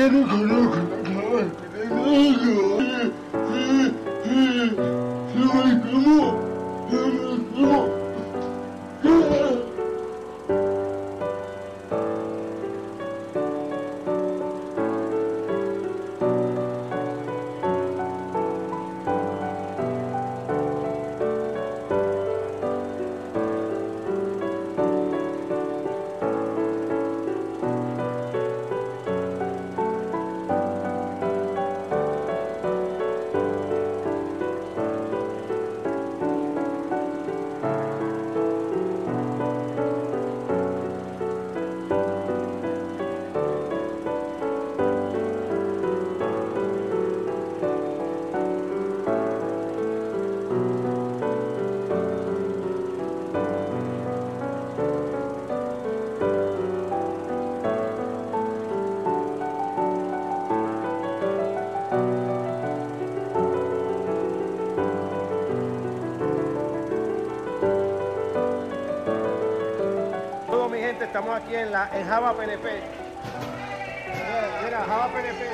Estamos aquí en Java PNP. Mira, Java PNP.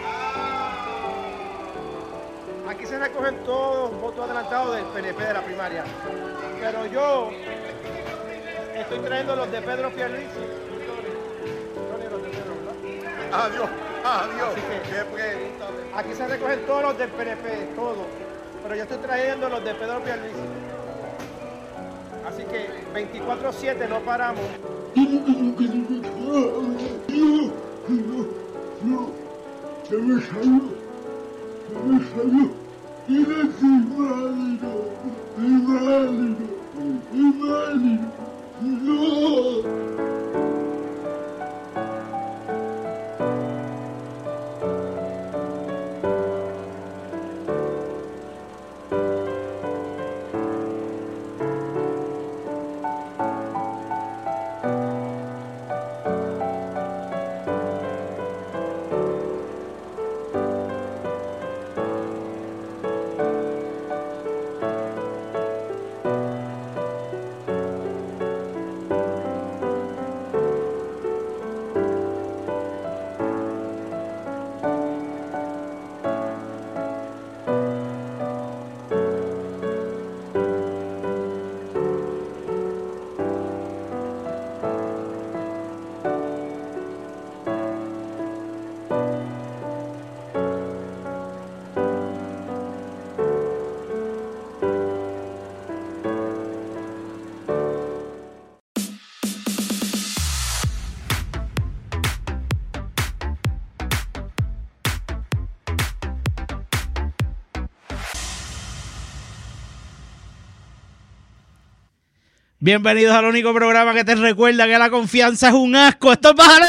Aquí se recogen todos los votos adelantados del PNP de la primaria. Pero yo estoy trayendo los de Pedro Pierluisi. Adiós. Aquí se recogen todos los del PNP, todos. Pero yo estoy trayendo los de Pedro Pierluisi. Así que 24/7 no paramos. Bienvenidos al único programa que te recuerda que la confianza es un asco. ¡Esto es Bájale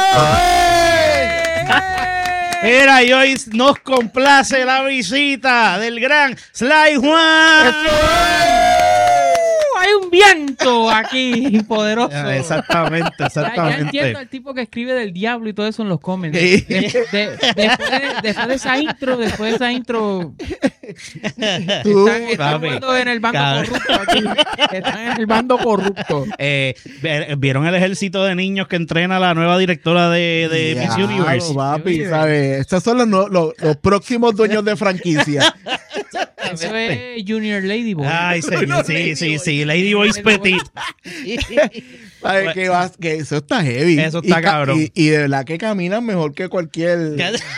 2! Mira, y hoy nos complace la visita del gran Sly Juan. Hay un viento aquí poderoso. Exactamente. Ya entiendo al tipo que escribe del diablo y todo eso en los comments. Después de esa intro, están en el bando corrupto aquí. Están en el bando corrupto. ¿Vieron el ejército de niños que entrena la nueva directora de Miss Universe? Papi, ¿sabes? Estos son los próximos dueños de franquicia. Eso es Junior Ladyboy. Ay, sí, Ladyboy's Petit. ¿Sabes que eso está heavy? Eso está cabrón. Y de verdad que caminan mejor que cualquier...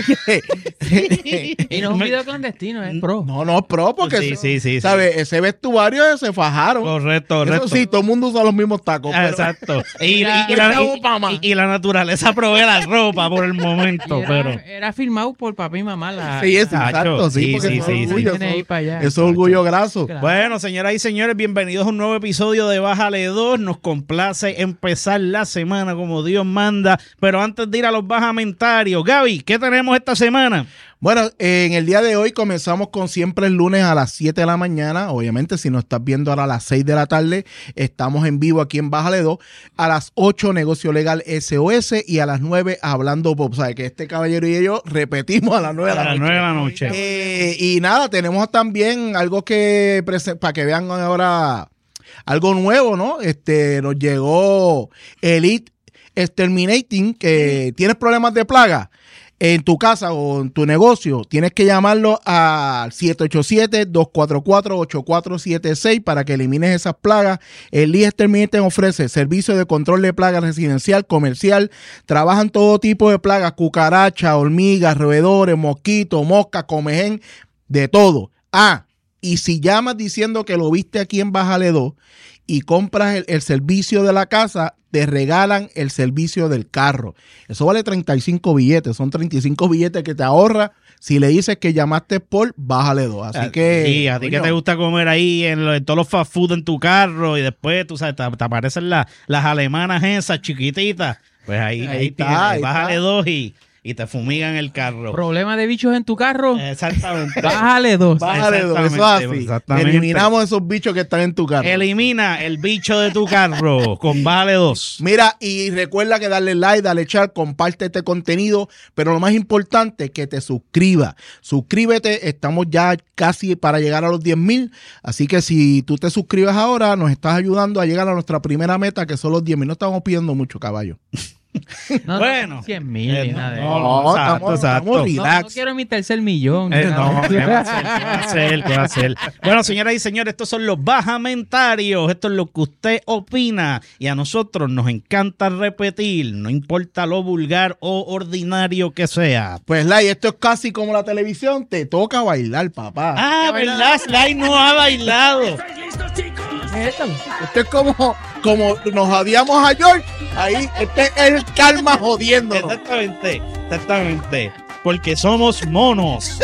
Y no es un video clandestino, es pro. No, pro, porque sí. ¿sabes? Ese vestuario se fajaron. Correcto. Eso sí, todo el mundo usa los mismos tacos. Exacto. Y la naturaleza provee la ropa por el momento. Era filmado por papá y mamá. Sí, exacto. Sí. Eso es orgullo graso. Claro. Bueno, señoras y señores, bienvenidos a un nuevo episodio de Bájale 2. Nos complace empezar la semana como Dios manda. Pero antes de ir a los bajamentarios, Gaby, ¿qué tenemos esta semana? Bueno, en el día de hoy comenzamos con siempre el lunes a las 7 de la mañana. Obviamente, si nos estás viendo ahora a las 6 de la tarde, estamos en vivo aquí en Bájale 2. A las 8, Negocio Legal SOS. Y a las 9, Hablando Pop. O sea, que este caballero y yo repetimos a las 9 de la noche. A las 9 de la noche. Y nada, tenemos también algo que para que vean ahora algo nuevo, ¿no? Nos llegó Elite Exterminating, que tienes problemas de plaga. en tu casa o en tu negocio, tienes que llamarlo al 787-244-8476 para que elimines esas plagas. El Lee Exterminating ofrece servicio de control de plagas residencial, comercial. Trabajan todo tipo de plagas, cucarachas, hormigas, roedores, mosquitos, moscas, comején, de todo. Y si llamas diciendo que lo viste aquí en Bájale 2 y compras el servicio de la casa, te regalan el servicio del carro. Eso vale 35 billetes. Son 35 billetes que te ahorra si le dices que llamaste por Bájale 2. Así que... Sí, a ti que te gusta comer ahí en todos los fast food en tu carro y después, tú sabes, te aparecen las alemanas esas chiquititas. Pues ahí está, tienes, Bájale 2 y te fumigan el carro. Problema de bichos en tu carro. Exactamente. Bájale 2. Bájale 2, eso es así. Exactamente. Eliminamos esos bichos que están en tu carro. Elimina el bicho de tu carro con Bájale 2. Mira, y recuerda que darle like, darle share, comparte este contenido, pero lo más importante es que te suscribas. Suscríbete, estamos ya casi para llegar a los 10,000, así que si tú te suscribes ahora, nos estás ayudando a llegar a nuestra primera meta, que son los 10,000. No estamos pidiendo mucho, caballo. No, bueno, 100,000 ni nada de eso. No, exacto. estamos relax. No quiero mi tercer millón. No, ¿qué va a hacer? Bueno, señoras y señores, estos son los bajamentarios. Esto es lo que usted opina. Y a nosotros nos encanta repetir, no importa lo vulgar o ordinario que sea. Pues, Lai, esto es casi como la televisión, te toca bailar, papá. ¿Verdad? Sly no ha bailado. Esto es como nos odiamos a George, ahí este es el karma jodiéndonos. Exactamente. Porque somos monos.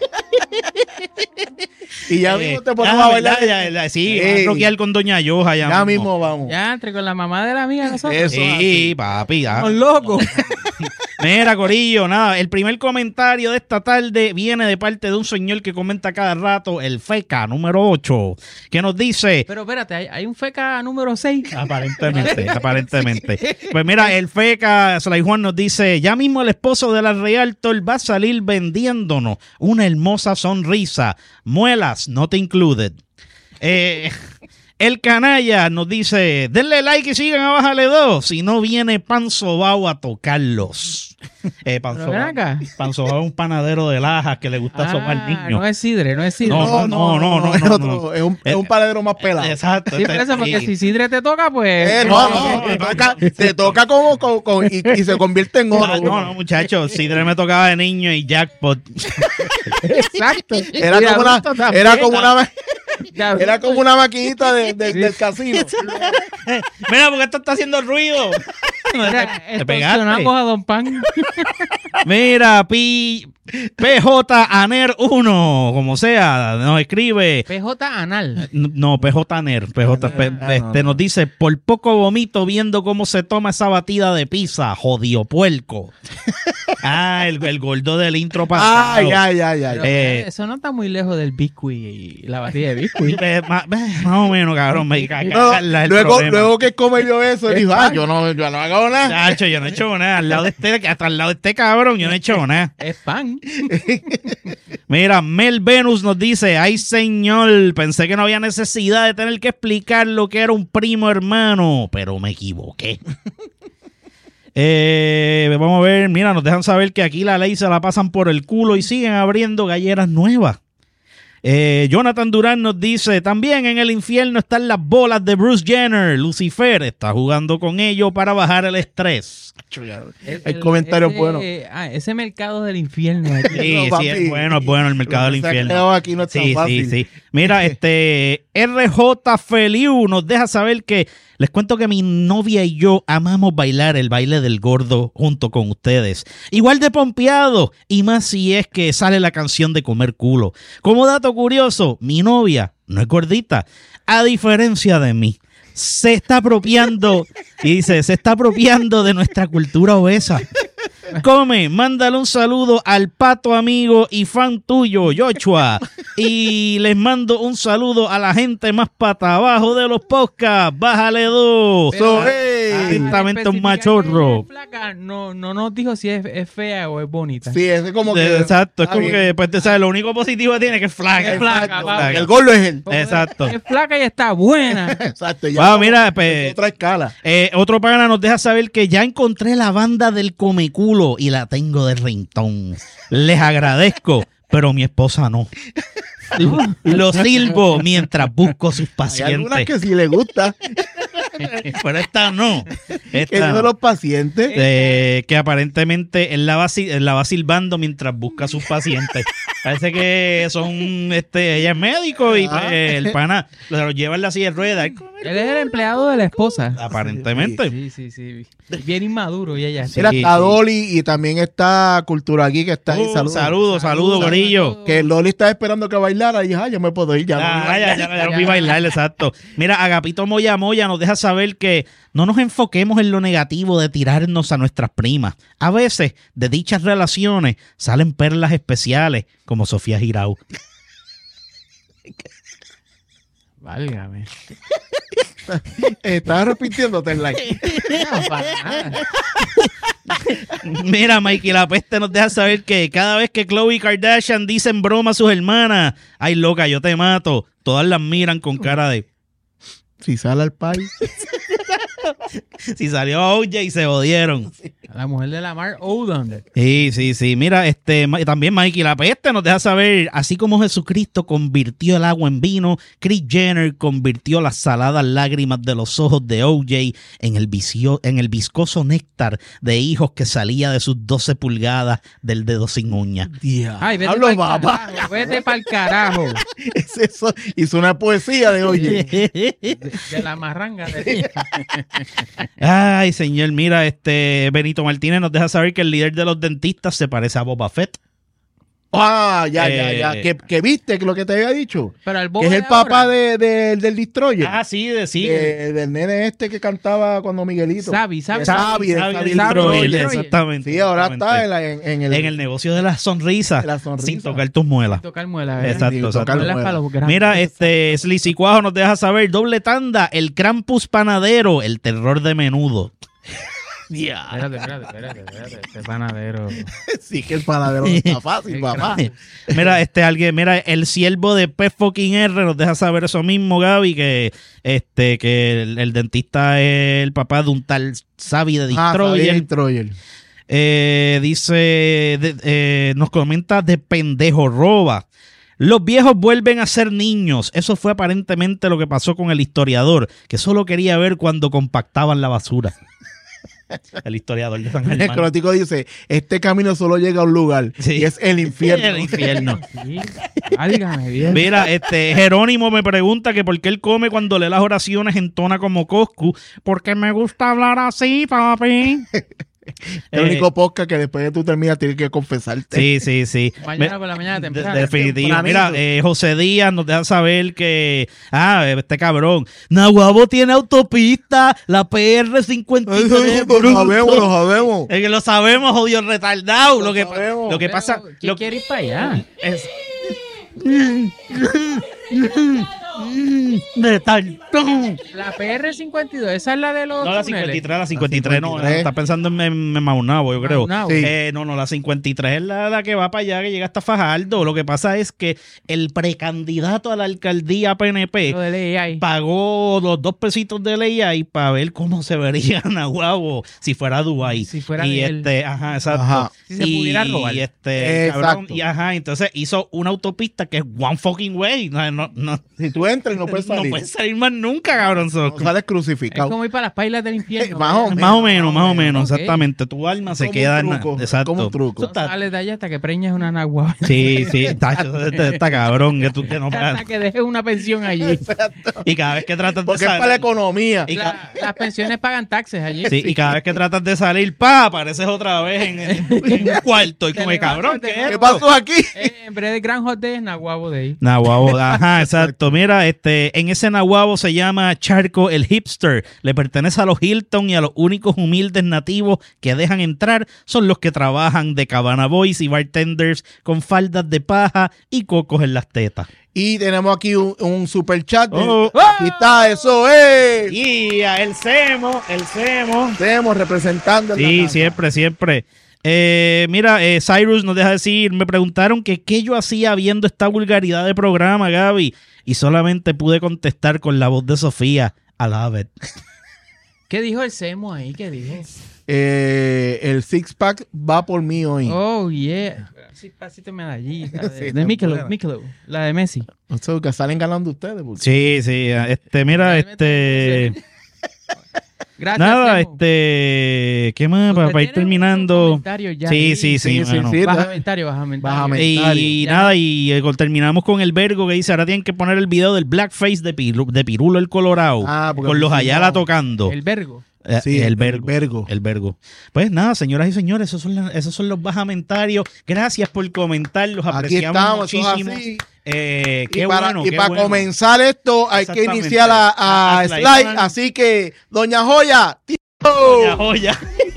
Y ya mismo te ponemos a bailar. Sí, vamos a rockear con Doña Yoja. Ya mismo vamos. Ya, entre con la mamá de la amiga nosotros. Eso Sí, papi. Somos locos. Mira, corillo, nada, el primer comentario de esta tarde viene de parte de un señor que comenta cada rato, el FECA número 8, que nos dice... Pero espérate, hay un FECA número 6. Aparentemente. Pues mira, el FECA, Sly Juan nos dice, ya mismo el esposo de la Realtor va a salir vendiéndonos una hermosa sonrisa, muelas not included. El canalla nos dice, denle like y sigan a Bájale 2, si no viene Panzobao a tocarlos. Panzobao es un panadero de Lajas que le gusta sobar niños. No es Sidre. No. Es un paradero más pelado. Exacto. Sí, eso porque si Sidre te toca, pues... te toca y se convierte en oro. No, muchachos, Sidre me tocaba de niño y jackpot. Exacto. Era como una maquinita del casino. Mira, porque esto está haciendo ruido. Te pegaste. A Don Pan. Mira, PJ Aner 1, como sea, nos escribe. PJ Anal. No, PJ Aner. Nos dice, por poco vomito viendo cómo se toma esa batida de pizza, jodido puerco. El gordo del intro pasado. Eso no está muy lejos del biscuit y la batida de biscuit. Más o menos, cabrón. Luego que comió eso, dijo, yo no hago nada. Chacho, yo no he hecho nada. Hasta al lado de este cabrón, yo no he hecho nada. Es pan. Mira, Mel Venus nos dice, ay señor, pensé que no había necesidad de tener que explicar lo que era un primo hermano, pero me equivoqué. Vamos a ver, mira, nos dejan saber que aquí la ley se la pasan por el culo y siguen abriendo galleras nuevas. Jonathan Durán nos dice, también en el infierno están las bolas de Bruce Jenner. Lucifer está jugando con ello para bajar el estrés. El comentario es bueno. Ese mercado del infierno. Sí, es bueno el mercado del infierno. Aquí no es tan fácil. Sí. Mira, RJ Feliu nos deja saber que les cuento que mi novia y yo amamos bailar el baile del gordo junto con ustedes. Igual de pompeado, y más si es que sale la canción de comer culo. Como dato curioso, mi novia no es gordita, a diferencia de mí. Se está apropiando de nuestra cultura obesa. Come, mándale un saludo al pato amigo y fan tuyo, Joshua. Y les mando un saludo a la gente más pata abajo de los podcasts. Bájale 2. So, Atentamente un especificar machorro. que es flaca, no nos dijo si es fea o es bonita. Sí, ese es como que... Exacto, es está como bien. que, pues, tú sabes, lo único positivo que tiene es que es flaca. Es flaca, Exacto. papi. El gordo es él. Como Exacto. Es flaca y está buena. Exacto. Ya Wow, mira, pues, otra escala. otro pana nos deja saber que ya encontré la banda del Comeculo y la tengo de ringtone. Les agradezco, pero mi esposa no. Lo silbo mientras busco sus Hay algunas pacientes. que sí le gusta. Pero esta no. Que Esta son no. los pacientes. Que aparentemente él la va silbando mientras busca a sus pacientes. Parece que son, ella es médico y pues, el pana lo lleva en la silla de ruedas. Él es el empleado de la esposa. Aparentemente. Sí. Bien inmaduro y ella. Mira, Sí, está sí. Dolly y también está Cultura aquí que está ahí. Saludos, gorillo. Que Loli está esperando que bailara y dije, yo me puedo ir ya. Ya no vi bailar, exacto. Mira, Agapito Moya nos deja saber que no nos enfoquemos en lo negativo de tirarnos a nuestras primas. A veces, de dichas relaciones, salen perlas especiales, como Sofía Girau. Válgame. Estás repitiéndote el like. No, para nada. Mira, Mikey La Peste nos deja saber que cada vez que Khloe Kardashian dicen broma a sus hermanas, ay loca, yo te mato, todas las miran con cara de... Si sale al país. Si salió OJ y se jodieron. La mujer de Lamar Odom. Sí. Mira, también Mikey La Peste nos deja saber, así como Jesucristo convirtió el agua en vino, Kris Jenner convirtió las saladas lágrimas de los ojos de OJ en el viscoso néctar de hijos que salía de sus 12 pulgadas del dedo sin uña. Ay, vete Hablo, pa'l papá. carajo, vete pa'l carajo. Es eso. Hizo una poesía de oye. De la marranga. Ay, señor, mira, Benito Martínez nos deja saber que el líder de los dentistas se parece a Boba Fett. Ya. Que viste que lo que te había dicho. Pero el Que bobo es de el papá ahora, del Destroyer. Sí, Del nene que cantaba cuando Miguelito. Sabi. Sabi Destroyer, Destroyer. exactamente. Sí, ahora exactamente. está en En el negocio de las sonrisas, de la sonrisa. sin tocar tus muelas. Tocar muela, ¿verdad? Exacto, tocar Muelas muela. para los grandes. Mira, Slicy Cuajo nos deja saber, doble tanda, el Krampus panadero, el terror de menudo. Espérate. Este panadero. Sí, que el panadero no está fácil, papá. Mira, el siervo de P fucking R nos deja saber eso mismo, Gaby, que el dentista es el papá de un tal Sabi de Destroyer. Destroyer. Nos comenta de pendejo roba. Los viejos vuelven a ser niños. Eso fue aparentemente lo que pasó con el historiador, que solo quería ver cuando compactaban la basura. El historiador de San El Germán. crótico dice, este camino solo llega a un lugar Sí. y es el infierno. El infierno. Sí. Válgame bien. Mira, Jerónimo me pregunta que por qué él come cuando lee las oraciones en tona como Coscu. Porque me gusta hablar así, papi. El único podcast que después de tú terminas tienes que confesarte. Sí. Mañana por la mañana temprano. Definitivo. Tempranito. Mira, José Díaz nos deja saber que, este cabrón, Nahuabo tiene autopista, la PR-53. Lo sabemos. Es que lo sabemos, jodido retardado. Lo que sabemos. pasa. ¿Quién quiere ir para allá? Es... Retardado. La PR-52, esa es la de los No, la túneles. 53, la 53 no, 53. está pensando en Maunabo, yo creo. Maunabo. Sí. No, la 53 es la que va para allá, que llega hasta Fajardo. Lo que pasa es que el precandidato a la alcaldía PNP Lo de ley ahí. pagó los 2 pesitos de ley ahí para ver cómo se vería Nahuabo si fuera Dubái. Si fuera y de él. exacto. Ajá. Si se pudiera robar. Cabrón, Exacto. entonces hizo una autopista que es one fucking way. No Si tú entras y no puedes salir, puedes salir más nunca, cabrón. no sales Es crucificado. como ir para las pailas del infierno. Más o ¿verdad? Más o menos, ok. exactamente. Tu alma se Como queda un truco, exacto. como un truco. Eso está- Sales de allá hasta que preñas una nagua. Sí, está cabrón que tú que no Hasta que dejes una pensión allí. y cada vez que tratas de Porque es para la salir economía. y Las pensiones pagan taxes allí. sí, y cada vez que tratas de salir, apareces otra vez en un cuarto y Te como el cabrón, levantas, ¿qué te es ¿Qué esto? pasó aquí? En vez de Grand Hot Day es Naguabo Day. Nah, guau, ajá, exacto. Mira, mira, en ese nahuabo se llama Charco el Hipster. Le pertenece a los Hilton y a los únicos humildes nativos que dejan entrar son los que trabajan de cabana boys y bartenders con faldas de paja y cocos en las tetas. Y tenemos aquí un super chat. Oh. Aquí está, eso es. Y el Semo. Estemos representando. Sí, siempre. Mira, Cyrus nos deja decir, me preguntaron que qué yo hacía viendo esta vulgaridad de programa, Gaby, y solamente pude contestar con la voz de Sofía. I love it. ¿Qué dijo el Semo ahí? ¿Qué dijo? El six pack va por mí hoy. Oh, yeah. Sí, pasito medallita Sí, de Michelob, la de Messi. O sea, que salen ganando ustedes. Porque... Sí, mira, Gracias, nada, Semo. ¿qué más? Usted Para ir tiene terminando. un comentario ya. Sí, mano. Baja comentario. Y Ya. nada, terminamos con el Vergo que dice, ahora tienen que poner el video del blackface de Pirulo el Colorado, porque con los sí, Ayala no. tocando. El Vergo. Sí, el Vergo. el Vergo. Pues nada, señoras y señores, esos son los bajamentarios. Gracias por comentar, los Aquí apreciamos estamos, eso es muchísimo. así. Qué para bueno. comenzar esto hay que Exactamente. iniciar a Slide. Slide. Así que, Doña Joya, tío. Doña Joya.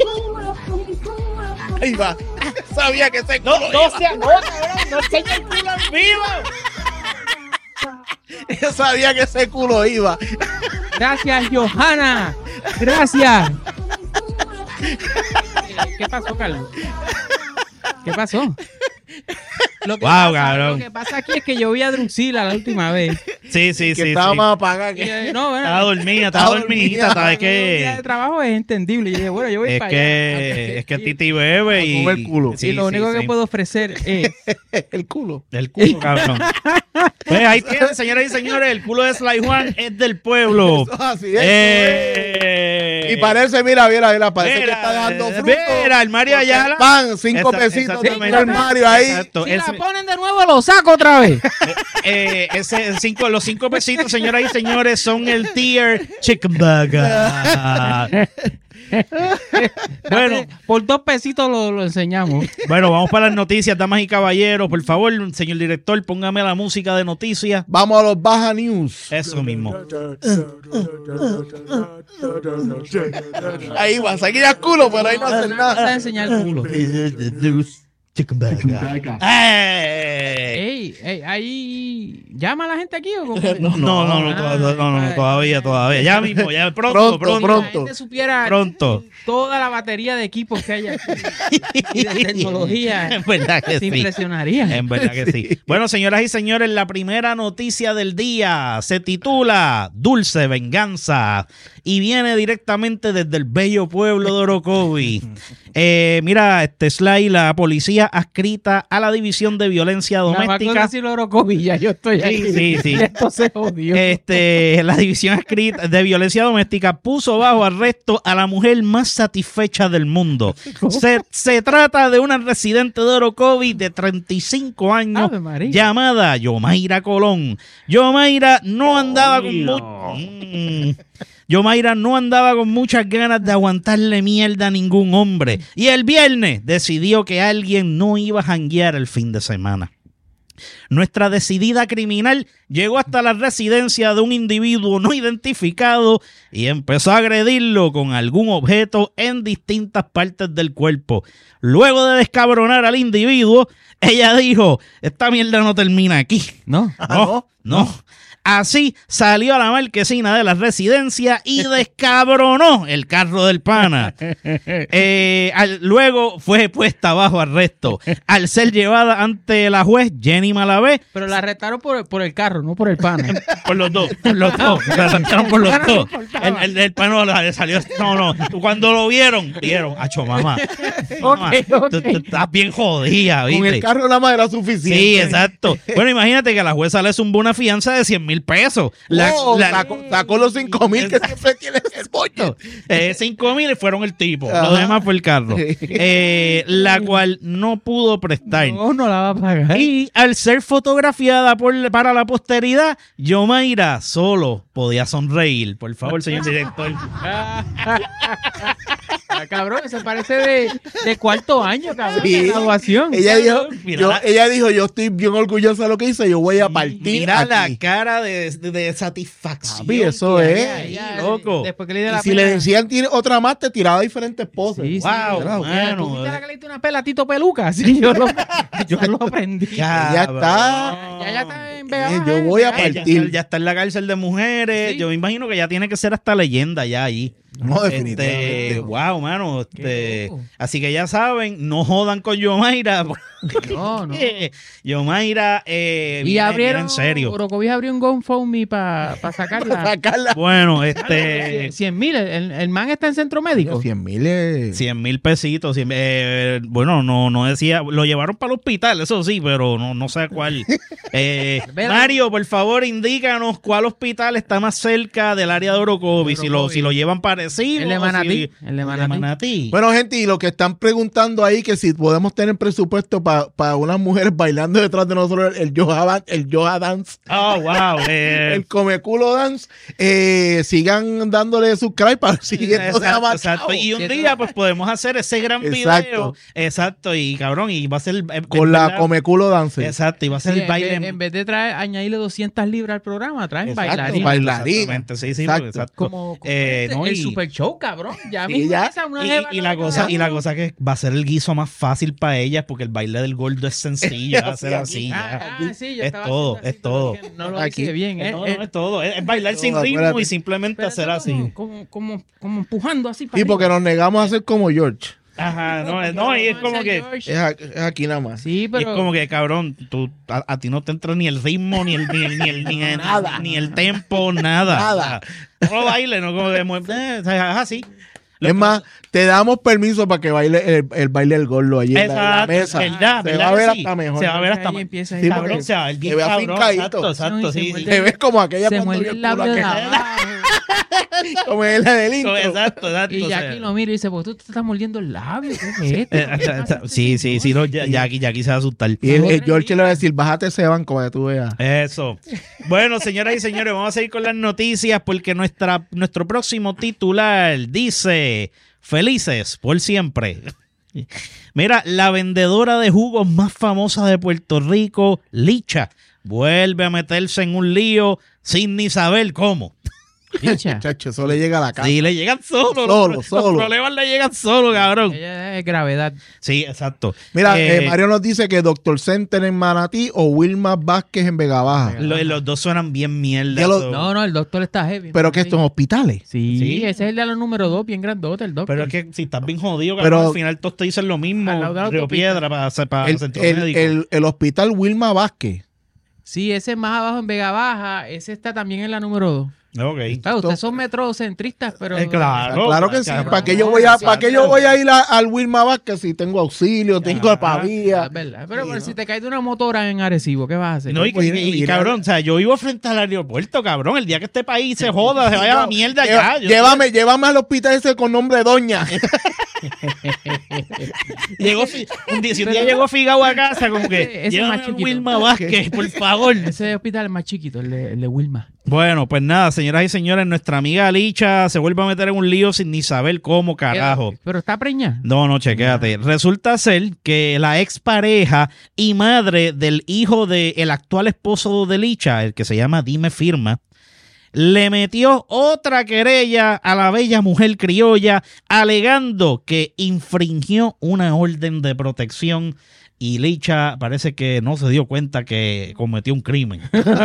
Ahí va. Sabía que se No enseña el culo en vivo. Yo sabía que ese culo iba. Gracias, Johanna. Gracias. ¿Qué pasó, Carlos? ¿Qué pasó? Lo Cabrón. que pasa aquí es que yo vi a Drusila la última vez. Sí. Que estaba más apagada Y, que... no, bueno, Estaba dormida. ¿Sabes un día de qué? trabajo es entendible. Yo dije, bueno, yo voy Es para allá. que Titi bebe y... comer culo. Y lo único que puedo ofrecer es... El culo. El culo, cabrón. Pues ahí tienen, señoras y señores, el culo de Sly Juan es del pueblo. Eso es así, Y parece, mira, parece que está dejando fruto. Mira, el Mario Porque Ayala. el pan, 5 pesitos. Exactamente. El Mario ahí. Exacto. Si la ponen de nuevo, lo saco otra vez. Los 5 pesitos, señoras y señores, son el tier Chicken Burger. Bueno, Por 2 pesitos lo enseñamos. bueno, vamos para las noticias, damas y caballeros. Por favor, señor director, póngame la música de noticias. Vamos a los Baja News. Eso mismo. Ahí va, seguir el culo, pero ahí no hacen Vas a nada. enseñar el culo. Chicken Burger. ¡Ey! Ey, ahí... ¿Llama a la gente aquí o cómo? No, todavía. Ya mismo, ya pronto. La gente supiera Pronto. toda la batería de equipos que hay aquí y de tecnología. En verdad que Se sí. impresionaría. En verdad que sí. Bueno, señoras y señores, la primera noticia del día se titula Dulce Venganza y viene directamente desde el bello pueblo de Orocovi. Mira, Sly, la policía adscrita a la División de Violencia Doméstica. Ya yo estoy ahí. Sí. Esto se jodió. La División adscrita de Violencia Doméstica puso bajo arresto a la mujer más satisfecha del mundo. Se trata de una residente de Orocovi de 35 años Ave María. llamada Yomaira Colón. Yomaira no andaba con muchas ganas de aguantarle mierda a ningún hombre. Y el viernes decidió que alguien no iba a janguear el fin de semana. Nuestra decidida criminal llegó hasta la residencia de un individuo no identificado y empezó a agredirlo con algún objeto en distintas partes del cuerpo. Luego de descabronar al individuo, ella dijo, esta mierda no termina aquí. No. No. Así salió a la marquesina de la residencia y descabronó el carro del pana. Luego fue puesta bajo arresto. Al ser llevada ante la juez Jenny Malavé. Pero la arrestaron por el carro, no por el pana. Por los dos. La arrestaron por los dos. El pana le salió. No. Cuando lo vieron, acho, mamá. Mamá, tú estás bien jodida, ¿viste? Con el carro nada más era suficiente. Sí, exacto. Bueno, imagínate que a la jueza le zumbó una fianza de 100,000 pesos. Sacó los 5,000 que siempre tiene el bollo. 5,000 fueron el tipo. Ajá. Lo demás fue el carro. La cual no pudo prestar. No la va a pagar. Y al ser fotografiada para la posteridad, Yomaira solo podía sonreír. Por favor, señor director. Cabrón, eso parece de cuarto año, cabrón, Sí. de graduación. Ella dijo, yo estoy bien orgullosa de lo que hice, yo voy a partir Mira la aquí. cara de satisfacción. Papi, eso que es. hay ahí, Ya, loco. Después que le di Y la si pela. le decían tiene otra más, te tiraba diferentes poses. Sí, sí. Wow, Claro. mano. ¿Tú viste la que le diste una pela a Tito Peluca? Sí, yo lo aprendí. Ya está. Ya está en Yo Vega. voy a Ella partir. ya está en la cárcel de mujeres. Sí. Yo me imagino que ya tiene que ser hasta leyenda ya ahí. No, definitivamente. Wow, mano. Qué loco. Así que ya saben, no jodan con Yomaira. No. Yomaira Y viene abrieron, en serio. Orocovis abrió un GoFundMe para sacarla. Sacarla. Bueno, 100,000. El man está en centro médico. 100,000. 100,000 pesitos. Bueno, no decía, lo llevaron para el hospital, eso sí, pero no sé cuál. Mario, por favor, indícanos cuál hospital está más cerca del área de Orocovis, si lo llevan parecido. El de o Manatí. si- El de Manatí. Bueno, gente, y lo que están preguntando ahí, que si podemos tener presupuesto para unas mujeres bailando detrás de nosotros el Yoga Dance, Oh, wow. el Come Culo Dance, sigan dándole subscribe para seguir Exacto. Y un día, pues podemos hacer ese gran Exacto. video. Exacto. Y cabrón, y va a ser. con la ¿verdad? Come Culo Dance. Exacto. Y va a ser Sí, el baile. en vez de añadirle 200 libras al programa, traen Exacto, bailarines. bailarina. Exactamente, sí, Exacto. exacto. Como No, el y- Super Show, cabrón. Ya Sí, mismo ya. esa una Y, jeva y no la le cosa, queda y la uno. cosa que va a ser el guiso más fácil para ellas porque el baile del gordo es sencillo, va a ser así. Ah, ya. sí, yo Es estaba todo, haciendo así, es todo. pero es que no lo Aquí. hice bien. No, es todo, es bailar sin todo, ritmo acuérdate. y simplemente Pero hacer eso así. como empujando así para Sí, porque arriba. nos negamos a hacer como George. Ajá, no, y es como que George. Es aquí nada más. Sí, es pero como que cabrón, a ti no te entra ni el ritmo, ni el tempo, nada. Nada. No baile, no como es así. Es más, te damos permiso para que baile el baile del gordo allí en la Exacto, mesa. ¿verdad? Se ¿verdad va a que ver sí? hasta mejor. Se va a ver hasta ahí más. empieza Sí, ahí, porque Cabrón, o sea, el se bien ve cabrón. afincadito. Exacto, Sí, sí. se Te ves como aquella se cuando muerde vio el el labio culo de aquella. abajo. Como es la del intro. Exacto. Y o sea, Jackie lo mira y dice, pues tú te estás mordiendo el labio. ¿Qué es esto? Sí, no, Jackie se va a asustar. Y el George le va a decir, bájate ese banco para que tú veas. Eso. Bueno, señoras y señores, vamos a seguir con las noticias porque nuestro próximo titular dice: felices por siempre. Mira, la vendedora de jugos más famosa de Puerto Rico, Licha, vuelve a meterse en un lío sin ni saber cómo. Licha. Chacho, eso le llega a la casa. Sí, le llegan solo. Solo. Los problemas le llegan solo, cabrón. Ella es gravedad. Sí, exacto. Mira, Eh, Mario nos dice que Dr. Center en Manatí o Wilma Vázquez en Vega Baja. Los dos suenan bien mierda. Ya lo- so- No, el doctor está heavy. Pero que estos son hospitales. Sí, Sí. ese es el de la número 2, bien grandote, el doctor. Pero es que si estás bien jodido, Pero- cabrón, al final todos te dicen lo mismo. Al lado de la Río autopista. Piedra para El, centro el- médico. el hospital Wilma Vázquez. Sí, ese es más abajo en Vega Baja, ese está también en la número 2. Ok. Claro, ustedes son metrocentristas, pero... Claro. Claro que sí. cabrón. ¿Para qué yo voy a ir al Wilma Vázquez si tengo auxilio, tengo Ajá. pavía? Es verdad. Pero si te caes de una motora en Arecibo, ¿qué vas a hacer? No, y cabrón, o sea, yo vivo frente al aeropuerto, cabrón. El día que este país se joda, se vaya a la mierda ya. Llévame al hospital ese con nombre de Doña. Un día, si un día llegó Figao a casa, como que Ese es llévame más a chiquito. Wilma Vázquez, por favor. Ese hospital es más chiquito, el de Wilma. Bueno, pues nada, señoras y señores, nuestra amiga Licha se vuelve a meter en un lío sin ni saber cómo, carajo. Pero está preñada. No, chequéate. Resulta ser que la expareja y madre del hijo del actual esposo de Licha, el que se llama Dime Firma, le metió otra querella a la bella mujer criolla alegando que infringió una orden de protección y Licha parece que no se dio cuenta que cometió un crimen.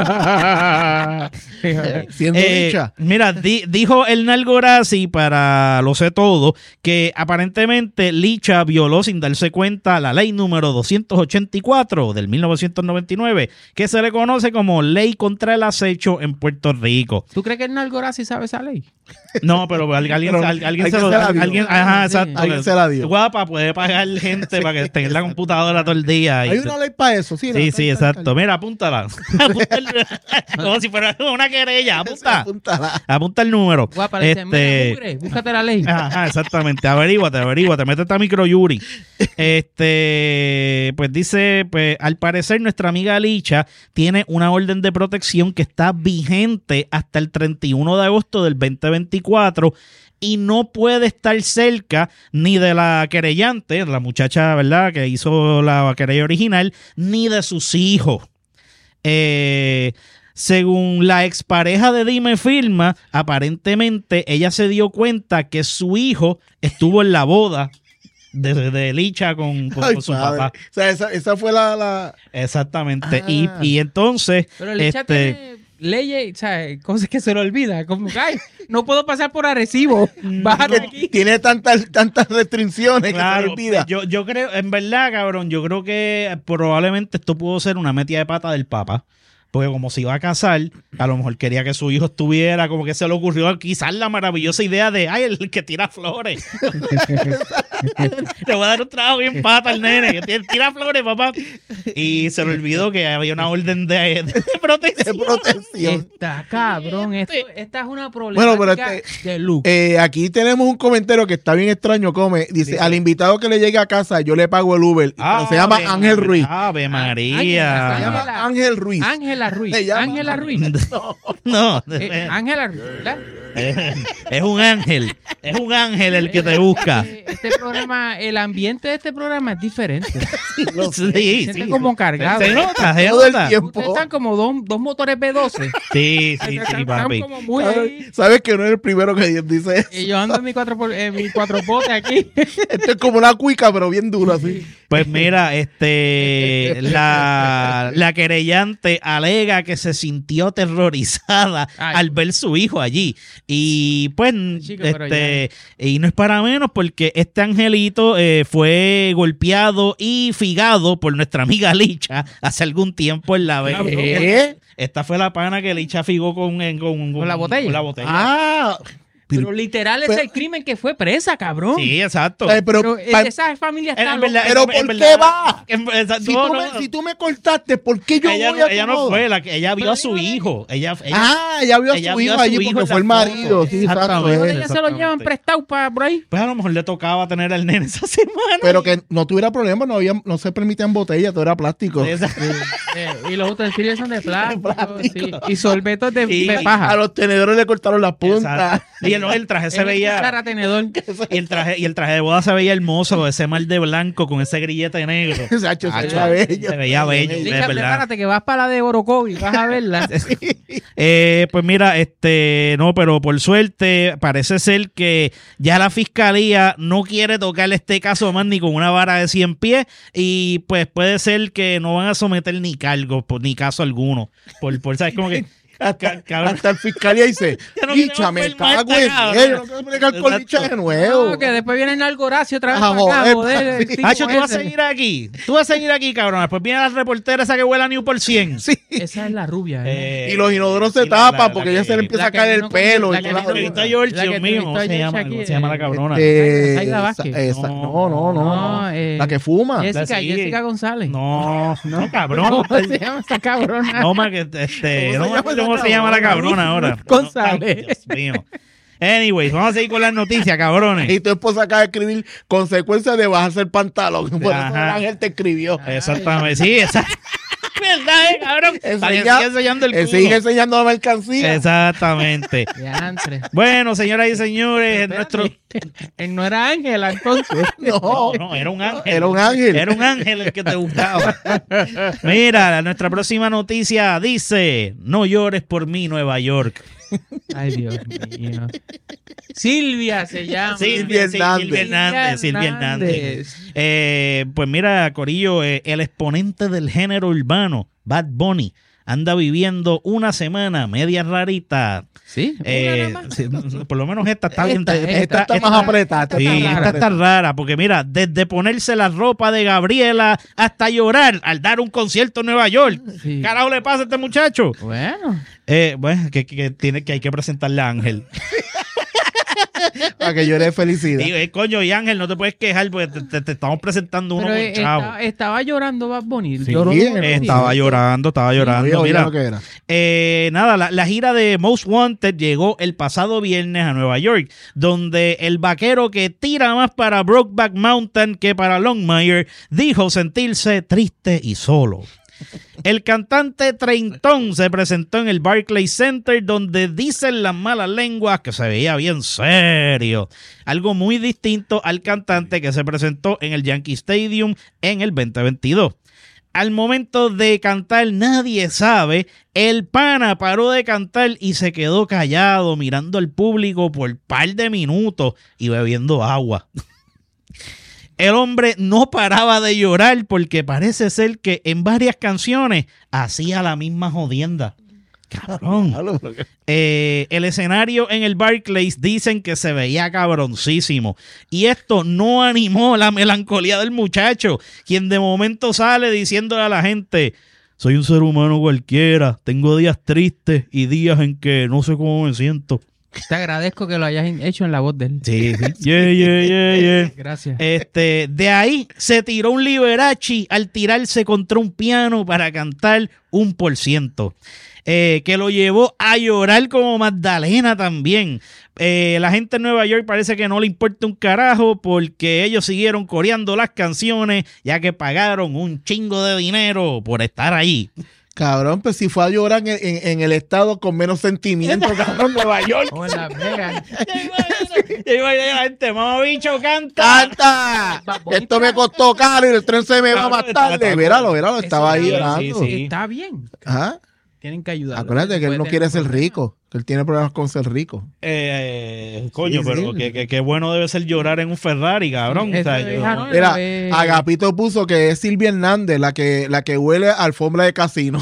Siendo dicha. Mira, dijo el Nalgorazi para Lo Sé Todo que aparentemente Licha violó sin darse cuenta la ley número 284 del 1999 que se le conoce como Ley contra el Acecho en Puerto Rico. ¿Tú crees que el Nalgorazi sabe esa ley? No, pero alguien Pero alguien alguien se lo se la dio. alguien, ajá, Sí, exacto. alguien se la dio. Guapa puede pagar gente para que esté en la computadora todo el día. Hay una ley para eso, sí. Sí, exacto. Mira, apúntala. Como si fuera una querella. Apúntala. Apunta el número. Guapa, le dicen, "Mira, mugre, búscate la ley. Ajá, exactamente. Averíguate. Métete a Microyuri. Pues dice, pues al parecer nuestra amiga Licha tiene una orden de protección que está vigente hasta el 31 de agosto del 2024 y no puede estar cerca ni de la querellante, la muchacha, ¿verdad?, que hizo la querella original, ni de sus hijos. Según la expareja de Dime Firma, aparentemente ella se dio cuenta que su hijo estuvo en la boda de Licha con su papá. O sea, esa fue la... Exactamente. Y entonces... Pero Licha tiene leyes, o sea, cosas que se le olvida. Como que, ay, no puedo pasar por Arecibo. Bájate aquí. Tiene tantas restricciones Claro, que se le olvida. yo creo, en verdad, cabrón, yo creo que probablemente esto pudo ser una metida de pata del papá. Porque como se iba a casar, a lo mejor quería que su hijo estuviera, como que se le ocurrió quizás la maravillosa idea de, ay, el que tira flores. Le voy a dar un trabajo bien pata al nene, que tira flores, papá. Y se le olvidó que había una orden de protección. De protección. Está cabrón. Esta es una problemática Bueno, pero de look. Aquí tenemos un comentario que está bien extraño, dice, al invitado que le llegue a casa yo le pago el Uber, pero se llama Ángel Ruiz. Ave María. Se llama Ángel Ruiz. Ángela Ruiz. Se llama Ángela Ruiz. No. Ángela Ruiz, ¿verdad? Es un ángel. Es un ángel el que te busca. Este programa, el ambiente de este programa es diferente. Sí, Siente como cargado. Se nota, se Todo el nota. tiempo. Ustedes están como dos motores B12. Sí, Están papi. como muy ahí. ¿Sabes que no es el primero que dice eso? Y yo ando en mi cuatro potes aquí. Esto es como una cuica, pero bien dura, así. Pues mira, la querellante alega que se sintió aterrorizada al ver su hijo allí. Y pues, Chico, pero y no es para menos porque este angelito fue golpeado y figado por nuestra amiga Licha hace algún tiempo en la vez. Esta fue la pana que Licha figó con la botella. Con la botella. Ah, Pero literal es el crimen que fue presa, cabrón. Sí, exacto. Pero esa familia está loca. pero ¿por qué va? No. Si tú me cortaste, ¿por qué yo voy a ella tu no boda? fue, ella vio a su hijo. Ella vio a su hijo allí porque fue el marido. Sí, exacto. Ella se lo llevan prestado por ahí. Pues a lo mejor le tocaba tener al nene esa semana. Pero que no tuviera problema, no se permitían botellas, todo era plástico. Y los utensilios son de plástico. plástico. Sí. Y sorbetos de A paja. los tenedores le cortaron las puntas. Y el traje se veía. Tenedor. Y el traje de boda se veía hermoso, ese mal de blanco con ese grillete negro. Sacho, se veía bello. Se veía bello, es Licha, verdad. prepárate que vas para la de Orocovi, vas a verla. Pues mira, no, pero por suerte parece ser que ya la fiscalía no quiere tocar este caso más ni con una vara de 100 pies y pues puede ser que no van a someter ni cargos, ni caso alguno. Por ¿sabes? Como que Hasta el fiscalía dice, Ya no Licha, me queremos cago ver en más Dios, esta no quiero bregar con Licha de nuevo. No, que después viene el Horacio otra vez Ah, para acá, joder, joder, el sí. tipo Hacho, tú vas a ese. seguir aquí. Tú vas a seguir aquí, cabrón. Después viene la reportera esa que huele a New por 100. Sí. Esa es la rubia. Y los inodoros se sí, la- tapan la porque que- ella se le empieza la a que caer el vino con- pelo. la y que toda La la- que entrevistó a George, La que Dios mío, entrevistó ¿cómo a se George llama? aquí, ¿Cómo se llama la cabrona? Zaida Vázquez. No. La que fuma. La Jessica sigue. González. No, cabrón. ¿Cómo se llama esta cabrona? No, que no me acuerdo cómo se llama la cabrona ahora. González. No, ay, Dios mío. Anyways, vamos a seguir con las noticias, cabrones. Y tu esposa acaba de escribir consecuencias de bajarse el pantalón. Por eso Ajá. el ángel te escribió. Exactamente, sí, exacto. ¿Verdad, cabrón? Sigue enseñando el culo. Sigue enseñando la mercancía. Exactamente. Diantre. Bueno, señoras y señores, nuestro... Él no era Ángela, entonces. No, era un ángel. Era un ángel. Era un ángel el que te buscaba. Mira, nuestra próxima noticia dice: no llores por mí, Nueva York. Ay, Dios mío. Silvia se llama. Silvia Hernández. Pues mira, Corillo, el exponente del género urbano, Bad Bunny, anda viviendo una semana media rarita. Sí. Sí, por lo menos esta está bien. Esta está más apretada. Sí, esta está rara, porque mira, desde ponerse la ropa de Gabriela hasta llorar al dar un concierto en Nueva York. Sí. ¿Qué carajo le pasa a este muchacho? Bueno. Bueno, que hay que presentarle a Ángel. Para que llore de felicidad. Y, coño, y Ángel, no te puedes quejar porque te estamos presentando uno Pero con chavo. estaba llorando Bad Bunny. Sí, Lloró. Estaba llorando. Oye, Mira, lo que era. nada, la gira de Most Wanted llegó el pasado viernes a Nueva York, donde el vaquero que tira más para Brokeback Mountain que para Longmire dijo sentirse triste y solo. El cantante treintón se presentó en el Barclays Center, donde dicen las malas lenguas que se veía bien serio. Algo muy distinto al cantante que se presentó en el Yankee Stadium en el 2022. Al momento de cantar, nadie sabe, el pana paró de cantar y se quedó callado mirando al público por par de minutos y bebiendo agua. El hombre no paraba de llorar porque parece ser que en varias canciones hacía la misma jodienda. Cabrón. El escenario en el Barclays dicen que se veía cabroncísimo. Y esto no animó la melancolía del muchacho, quien de momento sale diciéndole a la gente: soy un ser humano cualquiera, tengo días tristes y días en que no sé cómo me siento. Te agradezco que lo hayas hecho en la voz de él. Sí, sí. Yeah. Gracias. De ahí se tiró un Liberace al tirarse contra un piano para cantar 1%. Que lo llevó a llorar como Magdalena también. La gente en Nueva York parece que no le importa un carajo porque ellos siguieron coreando las canciones ya que pagaron un chingo de dinero por estar ahí. Cabrón, pues si fue a llorar en el estado con menos sentimiento, cabrón, Nueva York. O en Las Vegas. Y la gente, mamá bicho, canta. ¡Canta! Esto me costó caro y el tren se me va más tarde. Míralo, estaba ahí llorando. Sí. Está bien. Ajá. Tienen que ayudar. Acuérdate que él no quiere ser rico, que él tiene problemas con ser rico. Coño, Sí, pero sí. qué bueno debe ser llorar en un Ferrari, cabrón. O sea, Mira, Agapito puso que es Silvia Hernández la que huele a alfombra de casino.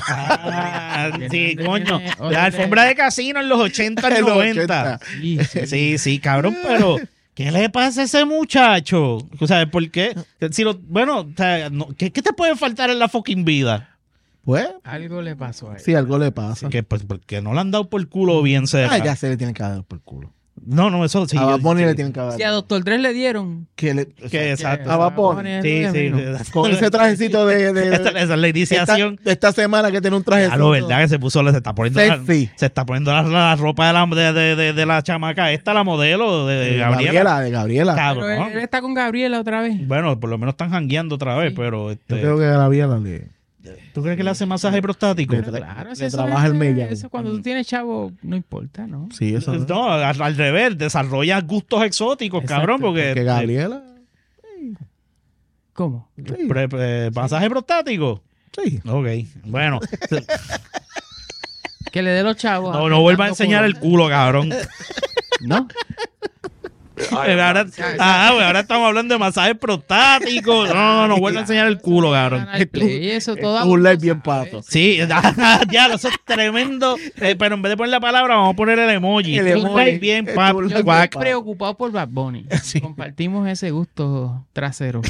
Sí, coño. La alfombra de casino en los 80, En los 90. Sí, cabrón, pero ¿qué le pasa a ese muchacho? O sea, ¿por qué? Bueno, o sea, ¿qué te puede faltar en la fucking vida? Pues, Algo le pasó a él. sí, algo le pasa. Que pues porque no le han dado por culo bien cerca. Ya se le tiene que dar por culo. No, eso sí. A Bad Bunny le tienen que dar. Si a Dr. Dre le dieron. Exacto. a Bad Bunny. Sí. Con ese trajecito Esa es la iniciación. esta semana que tiene un traje. A lo verdad que se está poniendo Sexy. se está poniendo la ropa de la chamaca esta, la modelo de Gabriela. De Gabriela. Pero Cabrón. él está con Gabriela otra vez. Bueno, por lo menos están jangueando otra vez, Sí. pero Yo creo que Gabriela le ¿tú crees que le hace masaje prostático? Claro, le trabaja el mella. Eso cuando tú tienes chavo, no importa, ¿no? Sí, eso no. No, al revés, desarrolla gustos exóticos, Exacto, cabrón, porque Que Gabriela. ¿Cómo? Sí. masaje prostático. Sí. Ok, bueno. Que le dé los chavos. No vuelva a enseñar el culo, cabrón. ¿No? Ahora estamos hablando de masajes prostáticos. No vuelva a enseñar el culo, cabrón. Y eso todo. Un live bien pato. Sí, ya, eso es tremendo. Pero en vez de poner la palabra, vamos a poner el emoji. El Un emoji. like bien, pap, Yo Yo guac. estoy preocupado por Bad Bunny. Sí. Compartimos ese gusto trasero.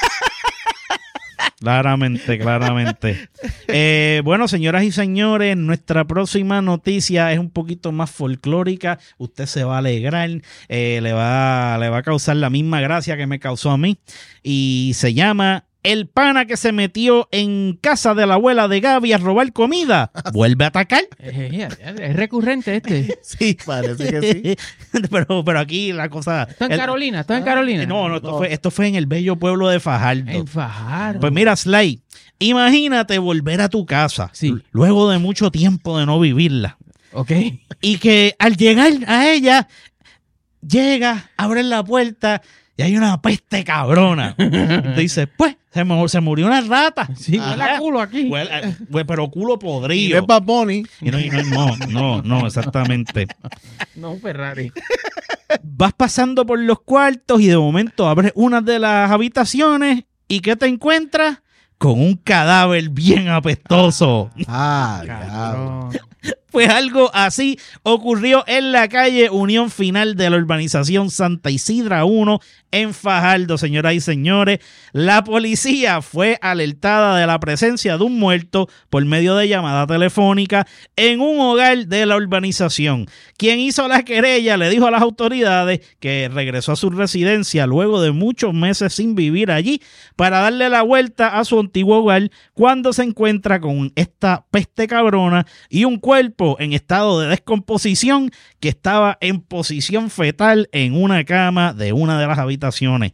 Claramente. Bueno, señoras y señores, nuestra próxima noticia es un poquito más folclórica. Usted se va a alegrar, le va a causar la misma gracia que me causó a mí. Y se llama: el pana que se metió en casa de la abuela de Gaby a robar comida vuelve a atacar. Es recurrente este. Sí, parece que sí. pero aquí la cosa... Esto en Carolina, esto en Carolina. No, esto fue en el bello pueblo de Fajardo. En Fajardo. Pues mira, Sly, imagínate volver a tu casa Sí. luego de mucho tiempo de no vivirla. Ok. Y que al llegar a ella, llega, abre la puerta y hay una peste cabrona. Dice, pues, se murió una rata. Sí, huele a culo aquí. Pero culo Y podrido. es Bad Bunny. Y no, exactamente. No, Ferrari. Vas pasando por los cuartos y de momento abres una de las habitaciones y ¿qué te encuentras? Con un cadáver bien apestoso. Diablo. Cabrón. Pues algo así ocurrió en la calle Unión Final de la urbanización Santa Isidra 1 en Fajardo, señoras y señores. La policía fue alertada de la presencia de un muerto por medio de llamada telefónica en un hogar de la urbanización. Quien hizo la querella le dijo a las autoridades que regresó a su residencia luego de muchos meses sin vivir allí para darle la vuelta a su antiguo hogar cuando se encuentra con esta peste cabrona y un cuerpo en estado de descomposición que estaba en posición fetal en una cama de una de las habitaciones.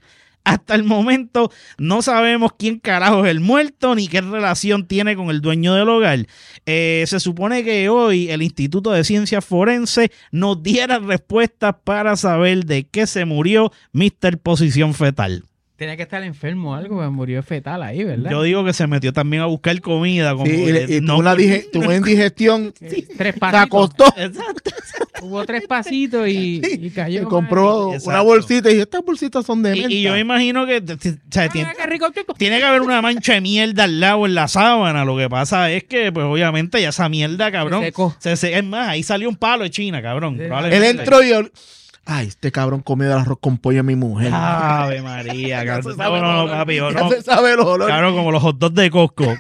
hasta el momento no sabemos quién carajo es el muerto ni qué relación tiene con el dueño del hogar. Se supone que hoy el Instituto de Ciencias Forenses nos diera respuestas para saber de qué se murió Mr. Posición Fetal. Tenía que estar enfermo o algo, pues murió fetal ahí, ¿verdad? Yo digo que se metió también a buscar comida. Como Sí, y no, tuvo una indigestión, Sí, 3 se pasitos. acostó, Exacto. Hubo 3 pasitos y cayó. y compró Exacto. una bolsita y dijo, estas bolsitas son de menta. Y yo me imagino que o sea, Ah, qué rico, chico. tiene que haber una mancha de mierda al lado en la sábana. Lo que pasa es que, pues obviamente, ya esa mierda, cabrón. secó. Es más, ahí salió un palo de China, cabrón. Sí. Él Probablemente. entró y yo, ay, este cabrón comió el arroz con pollo a mi mujer. Ave María, Ya cabrón. se sabe No, el papi, yo olor. no. Ya se sabe el olor. Cabrón, como los hot dogs de Costco.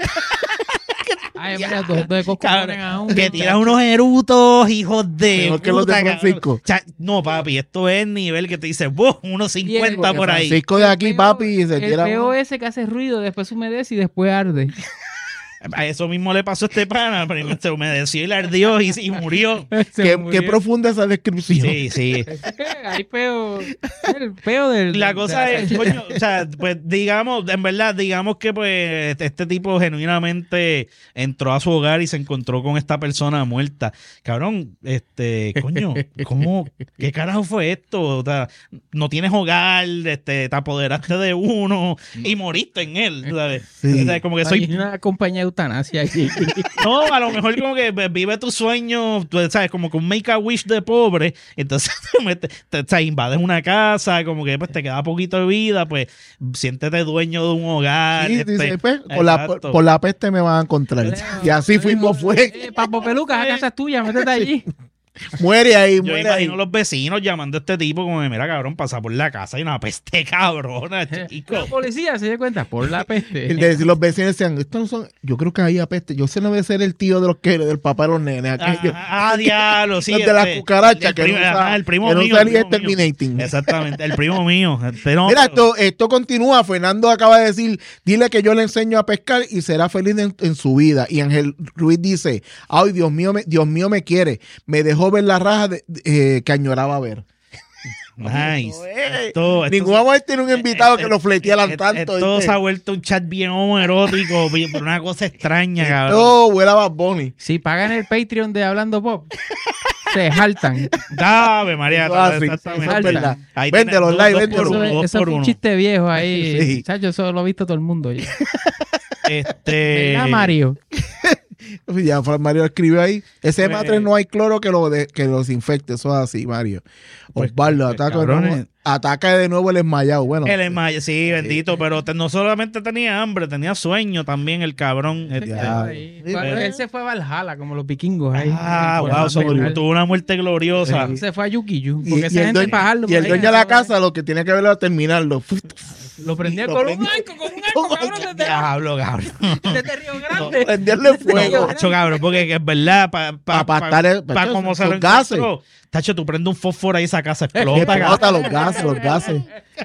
Ay, mira, dos de coco Cabrón, ponen a uno. que tiras unos erutos, hijos de Mejor que los de puta, cabrón. Francisco. No, papi, esto es nivel que te dice, unos 50 por ahí. Francisco de aquí, papi, y se El tira. peo ese que hace ruido, después humedece y después arde. A eso mismo le pasó a este pana. Primero se humedeció y le ardió y murió. Se Qué murió. profunda esa descripción. Sí, sí. Hay peo. El peo del. La cosa de la es, coño, o sea, pues digamos, en verdad, digamos que pues este tipo genuinamente entró a su hogar y se encontró con esta persona muerta. Cabrón, coño, ¿cómo? ¿Qué carajo fue esto? O sea, no tienes hogar, te apoderaste de uno y moriste en él, ¿sabes? Sí. O sea, como que Hay soy... una compañía de eutanasia allí. No, a lo mejor como que vive tu sueño, tú sabes, como que un make a wish de pobre, entonces o sea, invades una casa, como que pues te queda poquito de vida, pues siéntete dueño de un hogar. Sí, dice, pues, exacto. por la peste me van a encontrar. Y así fuimos, fue. Papo Pelucas, la casa es tuya, métete allí. Muere ahí, Yo muere ahí. imagino los vecinos llamando a este tipo como, mira, cabrón, pasa por la casa y una peste cabrona, chico. La policía se dio cuenta por la Y peste. los vecinos decían, estos no son, yo creo que ahí apeste. Yo sé no debe ser el tío de los que, del papá de los nenes. Aquellos. Diablo, sí. Los de la cucaracha, que primo, no sa- el primo que no mío. salía el primo mío. Terminating. Exactamente, el primo mío. No, Mira, esto continúa. Fernando acaba de decir, dile que yo le enseño a pescar y será feliz en su vida. Y Ángel Ruiz dice, ay, Dios mío me quiere. Me dejó ver la raja que añoraba ver. Nice. Ningún amor tiene un invitado que lo fletearan tanto. Todo ¿viste? se ha vuelto un chat bien homoerótico, por una cosa extraña, cabrón. No, huele a Bad Bunny. Si pagan el Patreon de Hablando Pop, se jaltan. Dame, María. Eso es así, Exactamente. eso es verdad. Ahí Vende tienes los dos likes, por véndelo. uno, dos Eso por fue un uno. chiste viejo ahí. Sí. Chacho, eso lo ha visto todo el mundo ya. ¿Verdad, Mario? Ya Mario escribió ahí. Ese Pues- matre no hay cloro que lo desinfecte. Eso es así, Mario. Pues, Osvaldo, pues, ataca, cabrones. ataca de nuevo el esmayado. Bueno, El esmalte, sí, bendito, pero no solamente tenía hambre, tenía sueño también el cabrón. Ya. Ahí. Sí, Cuando pues. Él se fue a Valhalla, como los vikingos ahí. Wow, Tuvo tuvo una muerte gloriosa. Él se fue a Yukiyu. Y, Porque y esa el gente dueño, para jalarlo y el por ahí, dueño de la eso, casa lo que tiene que verlo es terminarlo. lo prendía lo con un prendió. arco, cabrón, Diablo, cabrón. desde Río Grande. Prenderle Fuego. fuego. Tacho, cabrón, porque es verdad, Pa' pastar para como se lo los gases. encontró. Tacho, tú prendes un fósforo ahí, esa casa Que explota, cabrón. explota los gases, los gases.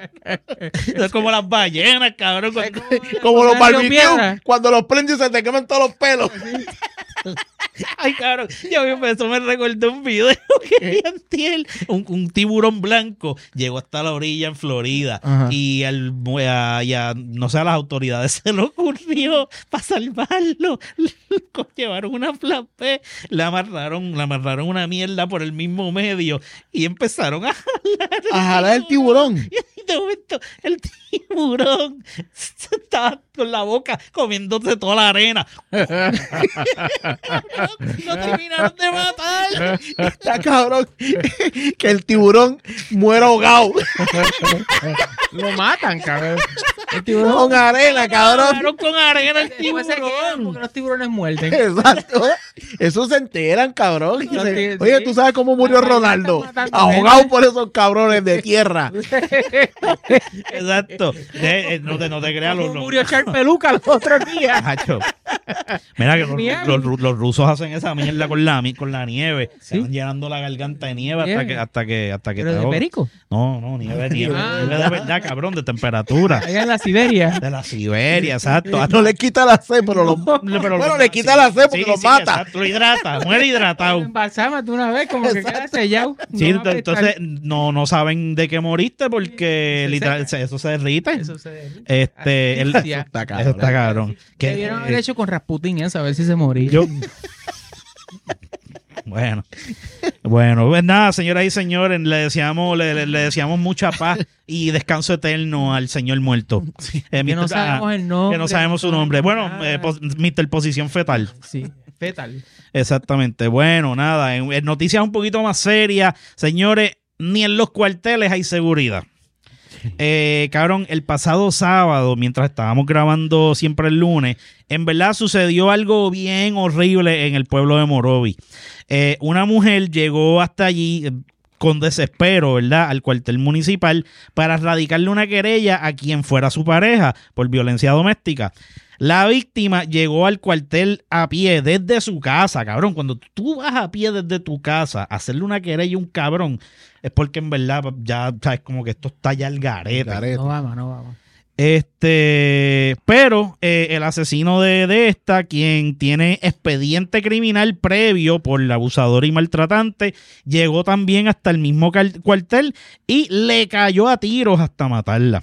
Es como las ballenas, cabrón. Como los Mario barbecues, Piedra. cuando los prendes se te queman todos los pelos. Ay, cabrón, eso me recordó un video que vi antier. Un tiburón blanco llegó hasta la orilla en Florida. Ajá. Y no sé, a las autoridades se le ocurrió para salvarlo. Llevaron una flape, le amarraron una mierda por el mismo medio y empezaron a A jalar el tiburón. Y de momento el tiburón estaba con la boca comiéndose toda la arena. Lo terminaron de matar. Está cabrón. Que el tiburón muera ahogado. Lo matan, cabrón. El Con arena, cabrón. Mataron con arena el Después se quedan tiburón. porque los tiburones muerden. Exacto. Eso se enteran, cabrón. Oye, ¿tú sabes cómo murió La ballena Ronaldo? está matando Ahogado gente. por esos cabrones de tierra. Exacto. No te creas Como murió Charles Peluca los otros días. Macho, Mira que Miami. los rusos hacen esa mierda con la nieve. Sí. Se van llenando la garganta de nieve hasta que ¿Pero te de ahogas. perico? No, nieve de verdad, cabrón, de temperatura. Allá en la Siberia. De la Siberia, exacto. No le quita la sed, pero bueno, le quita la sed porque lo mata. Exacto, lo hidrata, muere hidratado. Embalsámate una vez, como que queda sellado. Sí, No va a entonces prestar. no saben de qué moriste porque Se literal, seca. eso se derrite. Eso se derrite. Eso Está Eso está cabrón. Que Que, debieron haber hecho con Rasputin esa, a ver si se moría. yo Bueno, pues nada, señoras y señores, le deseamos mucha paz y descanso eterno al señor muerto. Que no sabemos el nombre. Que no sabemos su nombre. Bueno, Nada. Mr. Posición Fetal. Sí, fetal. Exactamente. Bueno, nada, en noticias un poquito más serias, señores, ni en los cuarteles hay seguridad. Cabrón, el pasado sábado, mientras estábamos grabando siempre el lunes, en verdad sucedió algo bien horrible en el pueblo de Morovis. Una mujer llegó hasta allí con desespero, ¿verdad?, al cuartel municipal para radicarle una querella a quien fuera su pareja por violencia doméstica. La víctima llegó al cuartel a pie desde su casa, cabrón. Cuando tú vas a pie desde tu casa a hacerle una querella a un cabrón, es porque en verdad ya sabes como que esto está ya al garete. No vamos. Pero el asesino de esta, quien tiene expediente criminal previo por el abusador y maltratante, llegó también hasta el mismo cuartel y le cayó a tiros hasta matarla.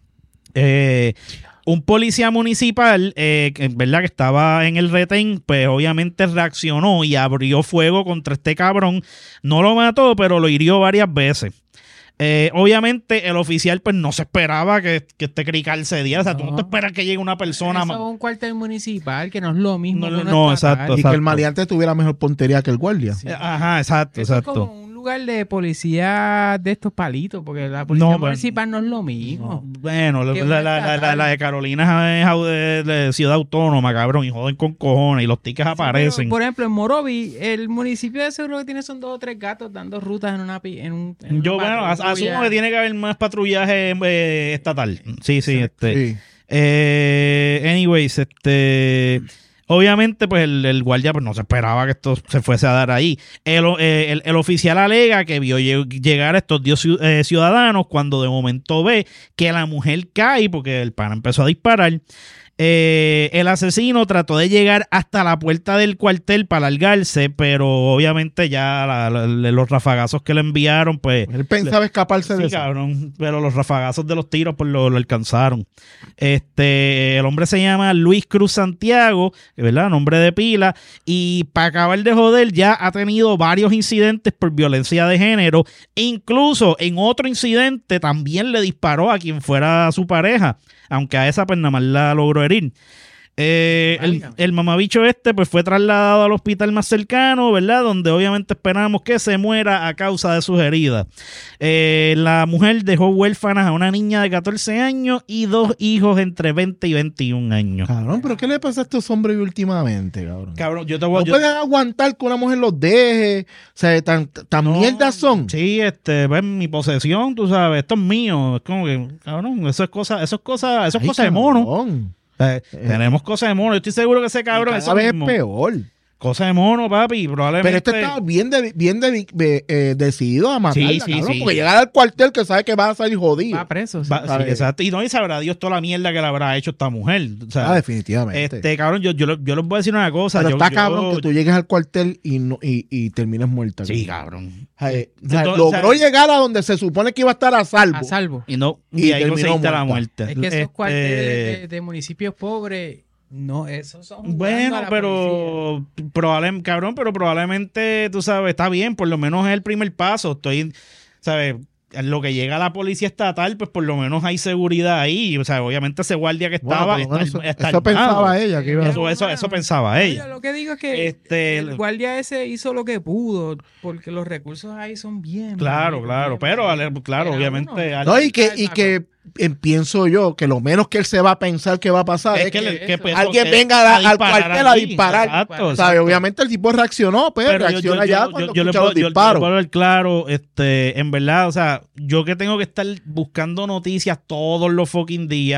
Un policía municipal, ¿verdad?, que estaba en el retén, pues obviamente reaccionó y abrió fuego contra este cabrón. No lo mató, pero lo hirió varias veces. Obviamente el oficial pues no se esperaba que este crical se diera. O sea, tú no te esperas que llegue una persona. Eso es un cuartel municipal, que no es lo mismo. No, que no, uno estatal. exacto. Y que el maleante tuviera mejor puntería que el guardia. Sí. Ajá, exacto, Eso es exacto. como un lugar de policía de estos palitos, porque la policía No, municipal no es lo mismo. Bueno, Que la de Carolina es de ciudad autónoma, cabrón, y joden con cojones y los tickets aparecen. Pero, por ejemplo, en Morovis, el municipio de seguro que tiene son 2 o 3 gatos dando rutas en una Yo, bueno, asumo que tiene que haber más patrullaje estatal. Sí. Sí. Anyways, obviamente, pues el guardia pues, no se esperaba que esto se fuese a dar ahí. El oficial alega que vio llegar a estos 10 ciudadanos cuando de momento ve que la mujer cae porque el pana empezó a disparar. El asesino trató de llegar hasta la puerta del cuartel para largarse, pero obviamente ya los rafagazos que le enviaron, pues... Él pensaba escaparse de Sí, eso. cabrón, pero los rafagazos de los tiros pues lo alcanzaron. El hombre se llama Luis Cruz Santiago, ¿verdad? Nombre de pila, y para acabar de joder ya ha tenido varios incidentes por violencia de género. Incluso en otro incidente también le disparó a quien fuera su pareja, aunque a esa pues nada más la logró herir. El mamabicho pues fue trasladado al hospital más cercano, ¿verdad? Donde obviamente esperamos que se muera a causa de sus heridas. La mujer dejó huérfanas a una niña de 14 años y 2 hijos entre 20 y 21 años. Cabrón, pero ¿qué le pasa a estos hombres últimamente, cabrón? Cabrón, yo te No voy pueden aguantar que una mujer los deje. O sea, tan mierdas son. Sí, pues mi posesión, tú sabes, esto es mío. Es como que, cabrón, eso es cosa de mono. Cabrón. Tenemos cosas de mono. Yo estoy seguro que ese cabrón Cada eso vez mismo. es peor. Cosa de mono, papi. Probablemente. Pero este estaba bien decidido a matarla, Sí, cabrón, sí. porque llegar al cuartel que sabe que va a salir jodido. Va preso. Sí. Sí, exacto. Y no, y sabrá Dios toda la mierda que le habrá hecho esta mujer. O sea, Definitivamente. cabrón, yo les voy a decir una cosa. Pero yo, está yo- cabrón que tú llegues al cuartel y termines muerta. Sí, cabrón. O sea, Entonces, logró llegar a donde se supone que iba a estar a salvo. A salvo. Y no, Y y ahí terminó conseguiste la muerta. muerte. Es que esos cuarteles de municipios pobres, no, esos son jugando Bueno, a la pero probablemente, tú sabes, está bien, por lo menos es el primer paso. ¿Sabes? En lo que llega a la policía estatal, pues por lo menos hay seguridad ahí. O sea, obviamente ese guardia que Bueno, estaba por lo menos está eso armado. pensaba ella. Que iba a... Eso pensaba ella. Oye, lo que digo es que el guardia ese hizo lo que pudo, porque los recursos ahí son bien. Claro, pero obviamente. No, y que pienso yo que lo menos que él se va a pensar que va a pasar es que pues, alguien venga al cuartel a disparar. Exacto, ¿Sabes? Obviamente el tipo reaccionó, pero reacciona ya cuando escucha los disparos. Yo puedo ver claro, en verdad, o sea, yo que tengo que estar buscando noticias todos los fucking días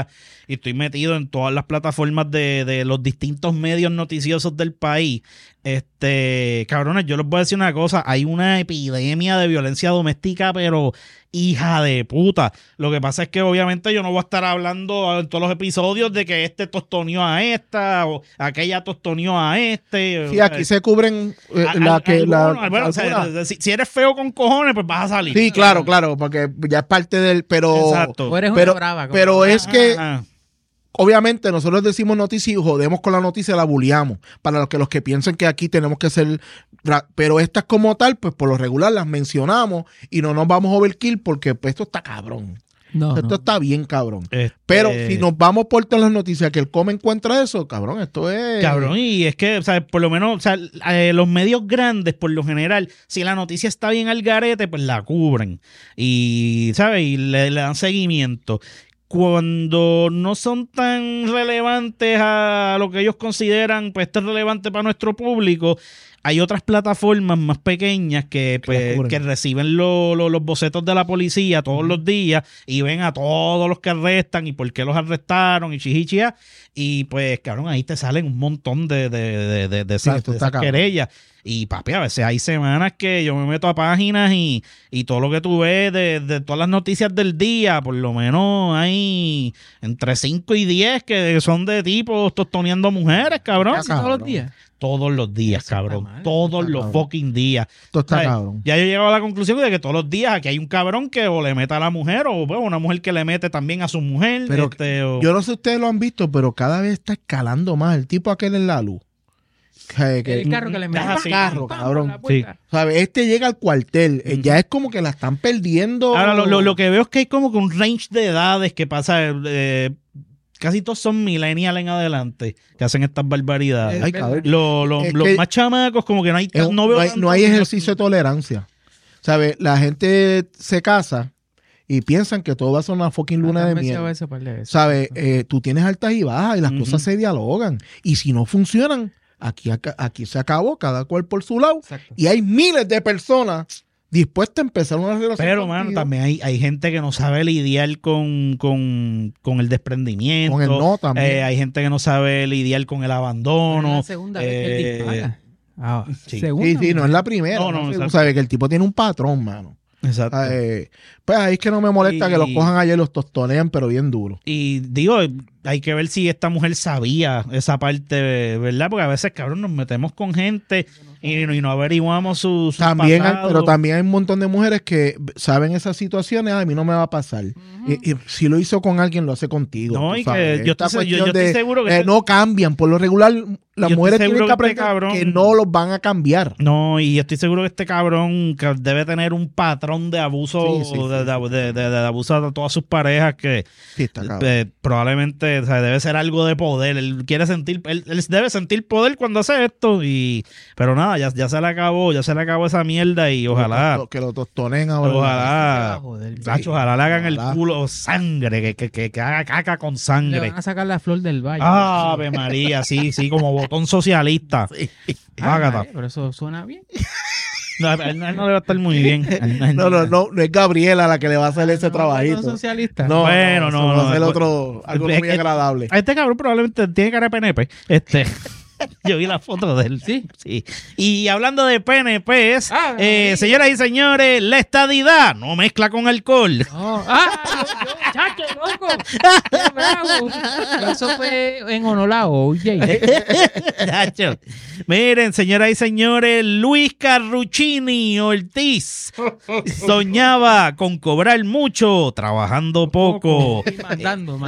y estoy metido en todas las plataformas de los distintos medios noticiosos del país. Cabrones, yo les voy a decir una cosa, hay una epidemia de violencia doméstica, pero hija de puta. Lo que pasa es que obviamente yo no voy a estar hablando en todos los episodios de que este tostoneó a esta o aquella tostoneó a este. Sí, aquí se cubren si eres feo con cojones, pues vas a salir. Sí, claro, porque ya es parte del, pero exacto. O eres una brava, pero es que obviamente nosotros decimos noticia y jodemos con la noticia, la bulleamos. Para los que piensan que aquí tenemos que ser... Pero estas como tal, pues por lo regular las mencionamos y no nos vamos a overkill porque pues, esto está cabrón. Esto está bien cabrón. Pero si nos vamos por todas las noticias que el COME encuentra eso, cabrón, esto es... Cabrón, y es que, o sea, por lo menos, o sea, los medios grandes, por lo general, si la noticia está bien al garete, pues la cubren. Y, ¿sabes? Y le dan seguimiento. Cuando no son tan relevantes a lo que ellos consideran, pues esto es relevante para nuestro público, hay otras plataformas más pequeñas que reciben los bocetos de la policía todos los días y ven a todos los que arrestan y por qué los arrestaron y chichichia. Y pues, cabrón, ahí te salen un montón de esas querellas. Y papi, a veces hay semanas que yo me meto a páginas y todo lo que tú ves de todas las noticias del día, por lo menos hay entre 5 y 10 que son de tipos tostoneando mujeres, cabrón. ¿Todos los días? Todos los días, eso cabrón. Todos los fucking días. Esto está cabrón. Ya yo he llegado a la conclusión de que todos los días aquí hay un cabrón que o le mete a la mujer o bueno, una mujer que le mete también a su mujer. Pero yo no sé si ustedes lo han visto, pero cada vez está escalando más. El tipo aquel en la luz. El carro que le mete. Cabrón. Sí. ¿Sabes? Llega al cuartel. Ya es como que la están perdiendo. Ahora, lo que veo es que hay como que un range de edades que pasa... casi todos son millennials en adelante que hacen estas barbaridades. Ay, cabrón. Los más chamacos como que no hay ejercicio de tolerancia. ¿Sabes? La gente se casa y piensan que todo va a ser una fucking luna de miel. ¿Sabes? Tú tienes altas y bajas y las cosas se dialogan. Y si no funcionan, aquí se acabó, cada cual por su lado. Exacto. Y hay miles de personas dispuesta a empezar una relación. Pero, mano, también hay gente que no sabe lidiar con el desprendimiento. Con el no también. Hay gente que no sabe lidiar con el abandono. Es la segunda vez que él dispara. Sí, no es la primera. No, sabes que el tipo tiene un patrón, mano. Exacto. Pues ahí es que no me molesta que los cojan ayer y los tostonean, pero bien duro. Y digo, hay que ver si esta mujer sabía esa parte, ¿verdad? Porque a veces, cabrón, nos metemos con gente y no averiguamos sus también pasados. Pero también hay un montón de mujeres que saben esas situaciones, a mí no me va a pasar. Y si lo hizo con alguien, lo hace contigo. No, y que yo estoy seguro que... no cambian. Por lo regular, las mujeres tienen que aprender que no los van a cambiar. No, y yo estoy seguro que este cabrón que debe tener un patrón de abuso, de abuso a todas sus parejas que probablemente, o sea, debe ser algo de poder. Él quiere sentir, él debe sentir poder cuando hace esto. Pero nada, ya se le acabó esa mierda y ojalá que lo tostonen ahora. Ojalá le hagan el culo sangre, que haga caca con sangre. Le van a sacar la flor del valle. Ave María, sí, como botón socialista. Pero eso suena bien. No, él no le va a estar muy bien. No es Gabriela la que le va a hacer ese trabajito. Socialista. No, bueno, no. Va a ser algo muy agradable. Este cabrón probablemente tiene cara de PNP. Yo vi la foto de él. Sí. Y hablando de PNPs, señoras y señores, la estadidad no mezcla con alcohol. No. ¡Chacho, loco! ¡Qué bravo! Eso fue en honor a OJ. Chacho. Miren, señoras y señores, Luis Carruccini Ortiz soñaba con cobrar mucho, trabajando poco. Mandando.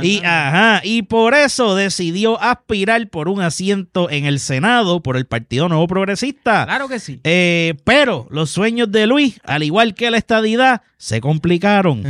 Y por eso decidió aspirar por un asiento en el Senado por el Partido Nuevo Progresista. Claro que sí. Pero los sueños de Luis, al igual que la estadidad, se complicaron.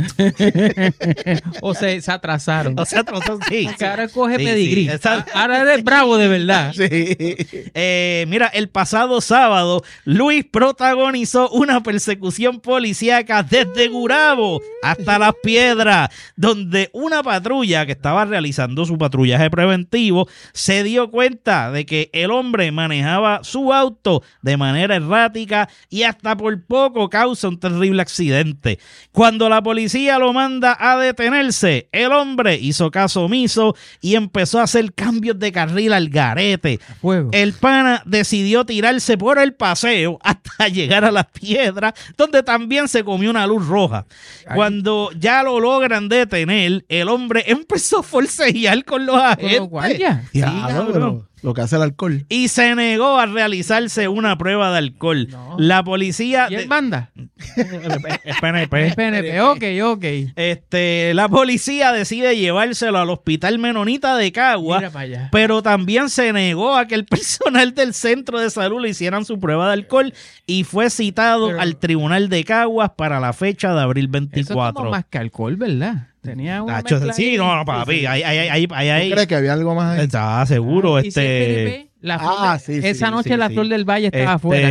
O se atrasaron. Sí. Que ahora coge pedigrí. Sí. Ahora eres bravo de verdad. Sí. Mira, el pasado sábado, Luis protagonizó una persecución policíaca desde Gurabo hasta Las Piedras, donde una patrulla que estaba realizando su patrullaje preventivo se dio cuenta de que el hombre manejaba su auto de manera errática y hasta por poco causa un terrible accidente. Cuando la policía lo manda a detener, detenerse, el hombre hizo caso omiso y empezó a hacer cambios de carril al garete. Fuego. El pana decidió tirarse por el paseo hasta llegar a las piedras, donde también se comió una luz roja. Ay. Cuando ya lo logran detener, el hombre empezó a forcejear con los agentes. Guardia. Diablo, cabrón. pero lo que hace el alcohol. Y se negó a realizarse una prueba de alcohol. No. La policía... ¿Y él manda? Es PNP. PNP, ok. La policía decide llevárselo al hospital Menonita de Caguas, Mira para allá. pero también se negó a que el personal del centro de salud le hicieran su prueba de alcohol y fue citado Pero- al tribunal de Caguas para la fecha de abril Eso es 24. como más que alcohol, ¿verdad? Tenía una Tacho, mezcla sí, ahí. no, papi, ahí. ¿Tú crees que había algo más ahí? Está seguro, Y si es PNP, la flor sí, esa sí, noche sí, la sí. flor del valle estaba afuera.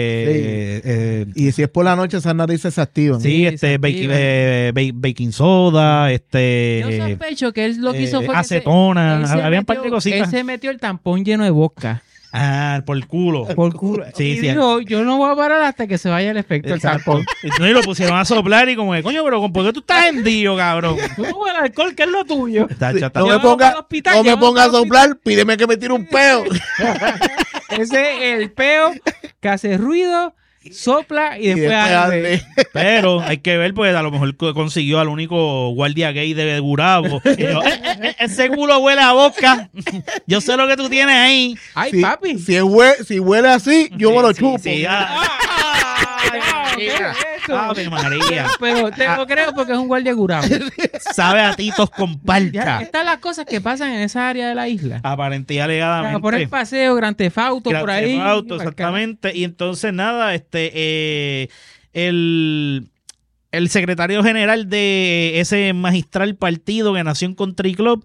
Y si es por la noche, esas narices se activan. Sí, Sí, se baking soda, Yo sospecho que él lo que hizo fue que acetona, él se había un par de metió- cositas. Él se metió el tampón lleno de vodka. Por el culo. Por culo. Sí, y sí. dijo, yo no voy a parar hasta que se vaya el efecto del Exacto. tampón. Y lo pusieron a soplar y como que, coño, pero ¿por qué tú estás hendido, cabrón? Tú no el alcohol, que es lo tuyo. Tacho, está- No me Llévalo ponga, para el hospital, no me llévalo ponga a para el soplar, pídeme que me tire un peo. Ese es el peo que hace ruido, sopla y Y después arde. Pero hay que ver, pues a lo mejor consiguió al único guardia gay de Gurabo. Y yo, ese culo huele a boca. Yo sé lo que tú tienes ahí. Ay, Si, papi. si huele así, yo me lo chupo. Sí, ¿Qué es eso? Ave María. Pero te lo creo porque es un guardia curado. Sabe a titos con Ya, parcha. estas las cosas que pasan en esa área de la isla. Aparente y O sea, alegadamente. por el paseo, Gran Tefauto, por ahí. Auto, exactamente. Y entonces, nada, el secretario general de ese magistral partido que nació en Country Club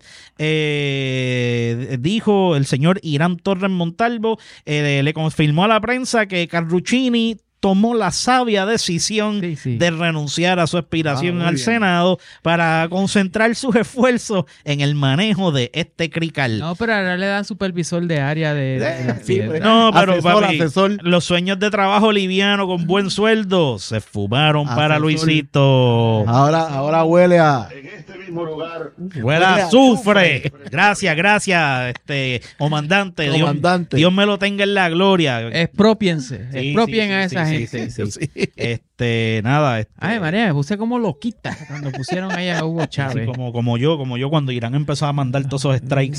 dijo, el señor Irán Torres Montalvo, le confirmó a la prensa que Carruccini tomó la sabia decisión Sí, sí. de renunciar a su aspiración muy al bien. Senado para concentrar sus esfuerzos en el manejo de este crical. No, pero ahora le dan supervisor de área de las Sí, piedras. pues. No, pero Asesor, papi, asesor. los sueños de trabajo liviano con buen sueldo se fumaron para Asesor. Luisito. Ahora huele a... Huele a azufre. Gracias, comandante. Comandante. Dios me lo tenga en la gloria. Expropiense. Sí, Expropien sí, a sí, esa sí, gente. sí, sí. Nada. Ay, María, me puse como loquita cuando pusieron ahí a Hugo Así Chávez. como yo cuando Irán empezó a mandar todos esos strikes.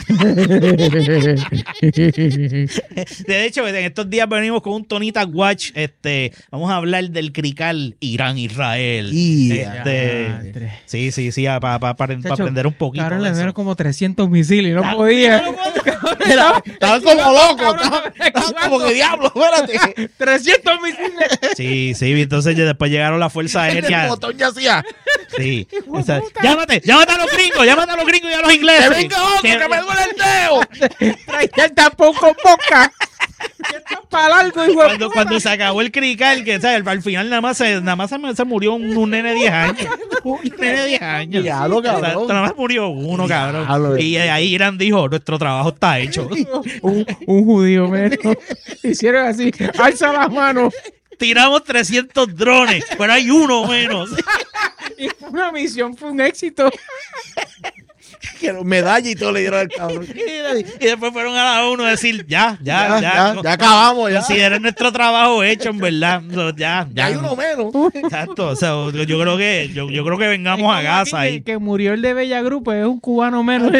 De hecho, en estos días venimos con un Tonita Watch. Vamos a hablar del crical Irán-Israel. Sí, para aprender un poquito. Ahora de le eso. dieron como 300 misiles y no podía. Estaban como locos. Estaban como que diablo, espérate. 300 misiles. Sí, entonces ya después llegaron las fuerzas El aéreas. botón ya hacía. Sí. O sea, llámate a los gringos y a los ingleses. ¡Que venga otro, que me duele el dedo! Traía el tapón con boca. Esto es para largo, hijo de Cuando se acabó el crical, que ¿sabes? Al final nada más se murió un nene de 10 años. Un nene de 10 años. Diablo, cabrón. Exacto, nada más murió uno, cabrón. Diablo. Y ahí Irán dijo, nuestro trabajo está hecho. un judío menos. Hicieron así, alza las manos. Tiramos 300 drones, pero hay uno menos. Y fue una misión, fue un éxito. Que medalla y todo le dieron al cabrón. Y después fueron a la ONU a decir, ya Ya acabamos, ya. consideren nuestro trabajo hecho, en verdad. Ya. Hay uno menos. Exacto, o sea, yo creo que vengamos a Gaza ahí. Que murió el de Bella Grupo, es un cubano menos.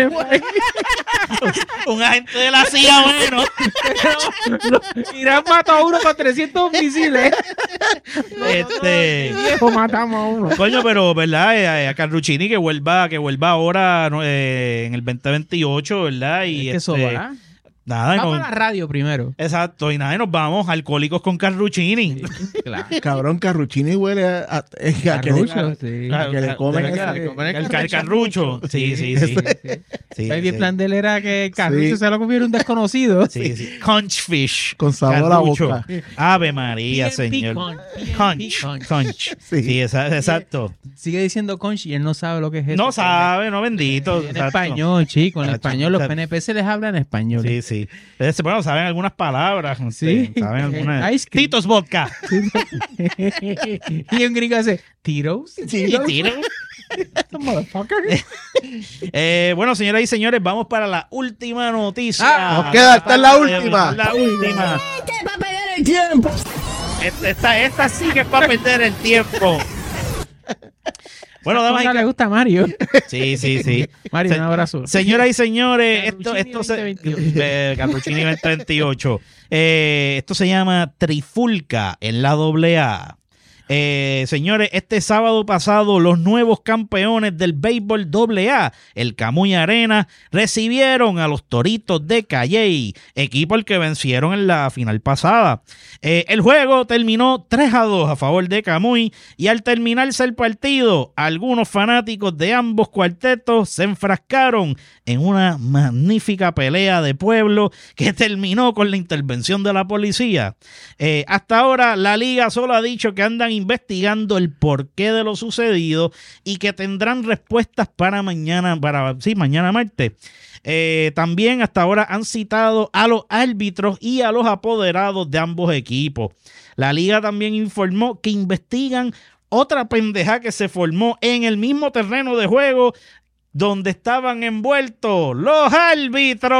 Un agente de la CIA menos. Irán mató a uno con 300 misiles. Viejo, matamos a uno. Coño, pero verdad, a Carruccini que vuelva ahora en el 2028, ¿verdad? Y Es que eso va. nada, Vamos a la radio primero. exacto, y nada, y nos vamos Alcohólicos con Carruccini. Claro. Cabrón, Carruccini huele a que Carrucho, sí. que le comen El ese- carrucho. Sí. Sí, Baby, el sí. plan de él era que el carrucho Sí. se lo comiera un desconocido. Sí. Conchfish. Con sabor a la Carrucho. boca. Ave María, Bien señor. picón, Conch. Sí. Sí, exacto. Sigue diciendo conch y él no sabe lo que es eso. No sabe, no bendito. En exacto. español, chico, en Exacto. español. Los PNP se les habla en español. Sí. Bueno, saben algunas palabras. Sí. Saben algunas. Ice cream. Titos Vodka. Y un gringo hace, ¿tiros? Y tiro. Bueno, señoras y señores, vamos para la última noticia. Nos queda, esta es la última. La última. ¡Que va a perder el tiempo! Esta sí que es para perder el tiempo. Bueno, damas y No le gusta a Mario. Sí. Mario, un abrazo. Señoras y señores, esto Carruchini se Carruchini 2038. Esto se llama Trifulca en la AA. Señores, este sábado pasado los nuevos campeones del béisbol AA, el Camuy Arena, recibieron a los Toritos de Calley, equipo al que vencieron en la final pasada. El juego terminó 3-2 a favor de Camuy y al terminarse el partido, algunos fanáticos de ambos cuartetos se enfrascaron en una magnífica pelea de pueblo que terminó con la intervención de la policía. Hasta ahora la liga solo ha dicho que andan investigando el porqué de lo sucedido y que tendrán respuestas para mañana martes. También hasta ahora han citado a los árbitros y a los apoderados de ambos equipos. La liga también informó que investigan otra pendeja que se formó en el mismo terreno de juego donde estaban envueltos los árbitros.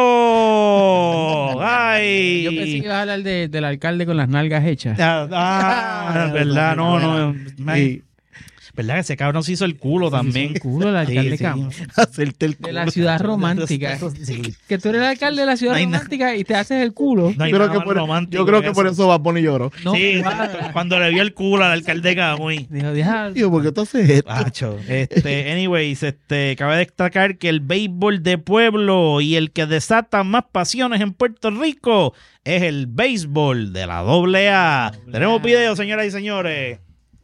¡Ay! Yo pensé que ibas a hablar del alcalde con las nalgas hechas. Verdad, no. ¿Verdad que ese cabrón se hizo el culo también? El culo del alcalde Camuy. Hacerte el De culo. la ciudad romántica. Sí. Que tú eres el alcalde de la ciudad No hay romántica y te haces el culo. No hay Yo creo nada que más por, romántico yo creo que por eso Bad Bunny lloró. No, Sí, cuadra. cuando le vio el culo al alcalde Camuy. Dijo, deja. Tío, ¿por qué tú haces esto? Pacho, anyways, cabe destacar que el béisbol de pueblo y el que desata más pasiones en Puerto Rico es el béisbol de la AA. Tenemos video, señoras y señores.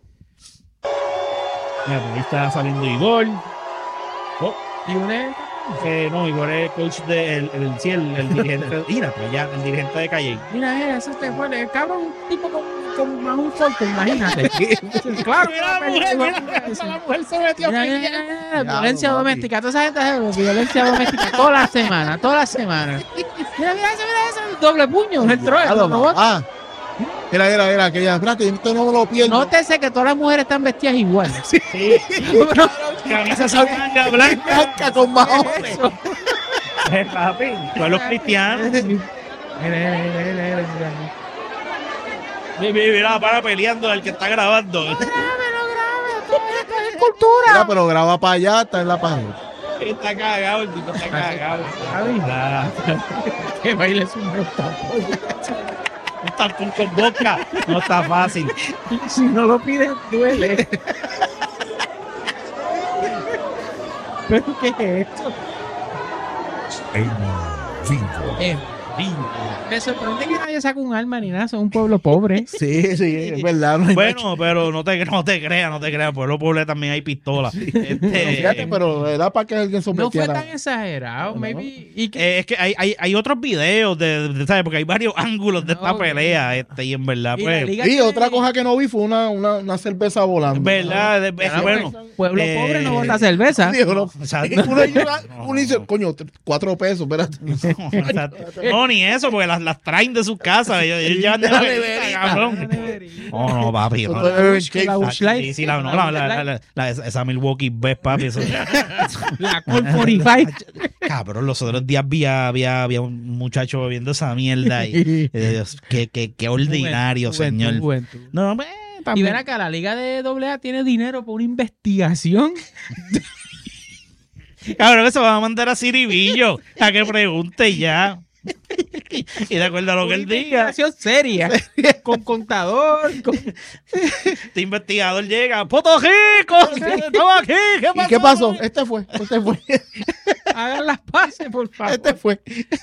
Mira, ahí está saliendo Igor. Y una No, Igor es el coach el dirigente. Mira, pues ya, el dirigente de Calle. mira, eso te fue. El cabrón, un tipo con más un corte, imagínate. Claro, Mira, la mujer se metió Mira, violencia doméstica, toda esa gente hace violencia doméstica toda la semana. Mira eso, doble puño, el troll. Mira, aquella, espérate, esto no me lo pierdo. Nótese que todas las mujeres están vestidas igual. Sí. Camisa blanca, Blanca con mahones. Eso. papi. Con los cristianos. Mira, para peleando el que está grabando. Mira, pero graba para allá, está en la página. Está cagado, el tipo está cagado. Que baile es un rostro. Un tampón con boca. No está fácil. Si no lo pides, duele. ¿Pero qué es esto? Me sorprende que nadie saca un arma ni nada, son un pueblo pobre. Sí, es verdad. No hay Bueno, pero no te creas. Pueblo pobre también hay pistolas. Fíjate, pero era para que alguien No fue sometiera. tan exagerado, No. maybe. Y que, Es que hay otros videos ¿sabes? Porque hay varios ángulos de esta No, pelea, y en verdad, y la pues, liga Y tiene- otra cosa que no vi fue una cerveza volando. verdad, bueno. Pueblo pobre no bota bota cerveza. Digo, no. Exacto. Uno dice, coño, 4 pesos, espérate. No, ni eso, porque las traen de sus casas. Ellos llevan de La la neverita. cabrón. No, papi. No. Sí, sí, esa Milwaukee Best, papi. Eso. La Col 45. Cabrón, los otros días había un muchacho bebiendo esa mierda. Y, Dios, qué ordinario, señor. No, Y también. ven acá, la liga de AA tiene dinero por una investigación. Cabrón, eso va a mandar a Ciribillo a que pregunte ya. Y de acuerdo a lo que él diga, Investigación seria. Con contador. este investigador llega. ¡Puto Rico! ¡Estamos aquí! ¿Y qué pasó? Este fue. Hagan las paces, por favor. Este fue.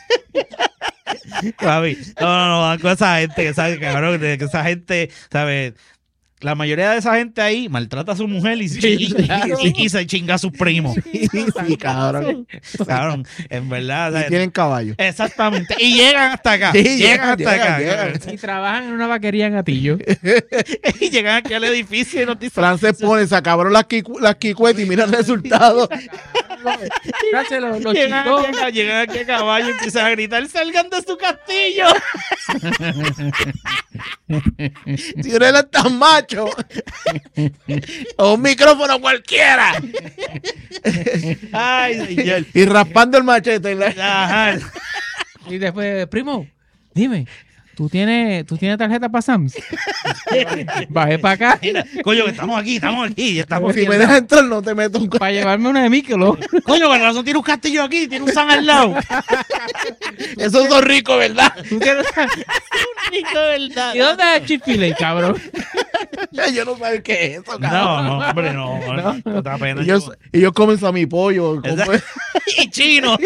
Papi, no, con esa gente que sabe, cabrón, que esa gente, ¿sabes? La mayoría de esa gente ahí maltrata a su mujer y se chinga a sus primos. Sí, cabrón. Cabrón, en verdad. Y ¿sabes? tienen caballo. Exactamente. Y llegan hasta acá. Sí, llegan hasta acá. llegan. Y trabajan en una vaquería en Atillo. Y llegan aquí al edificio y nos dicen. Francés pone, se acabaron las quicuetas y mira el resultado. Gracias, los Llegan chicos. aquí a caballo y empiezan a gritar: ¡salgan de su castillo! Si no eres tan macho, o un micrófono cualquiera. Ay, señor. Y raspando el machete. Ajá. Y después, primo, dime, ¿tú tienes tarjeta para Sam's? Bajé para acá Mira, coño, que estamos aquí. Ya estamos Si aquí. me dejas entrar, no te meto un para llevarme una de Michelob. Coño, con razón tiene un castillo aquí, tiene un San al lado. Esos son ricos, ¿verdad? ¿Tú tienes- Rico, ¿verdad? ¿Y dónde es el Chick-fil-A, cabrón? Yo no sé qué es eso, cabrón. No, hombre, no. No da pena. Ellos comen mi pollo. Y chino.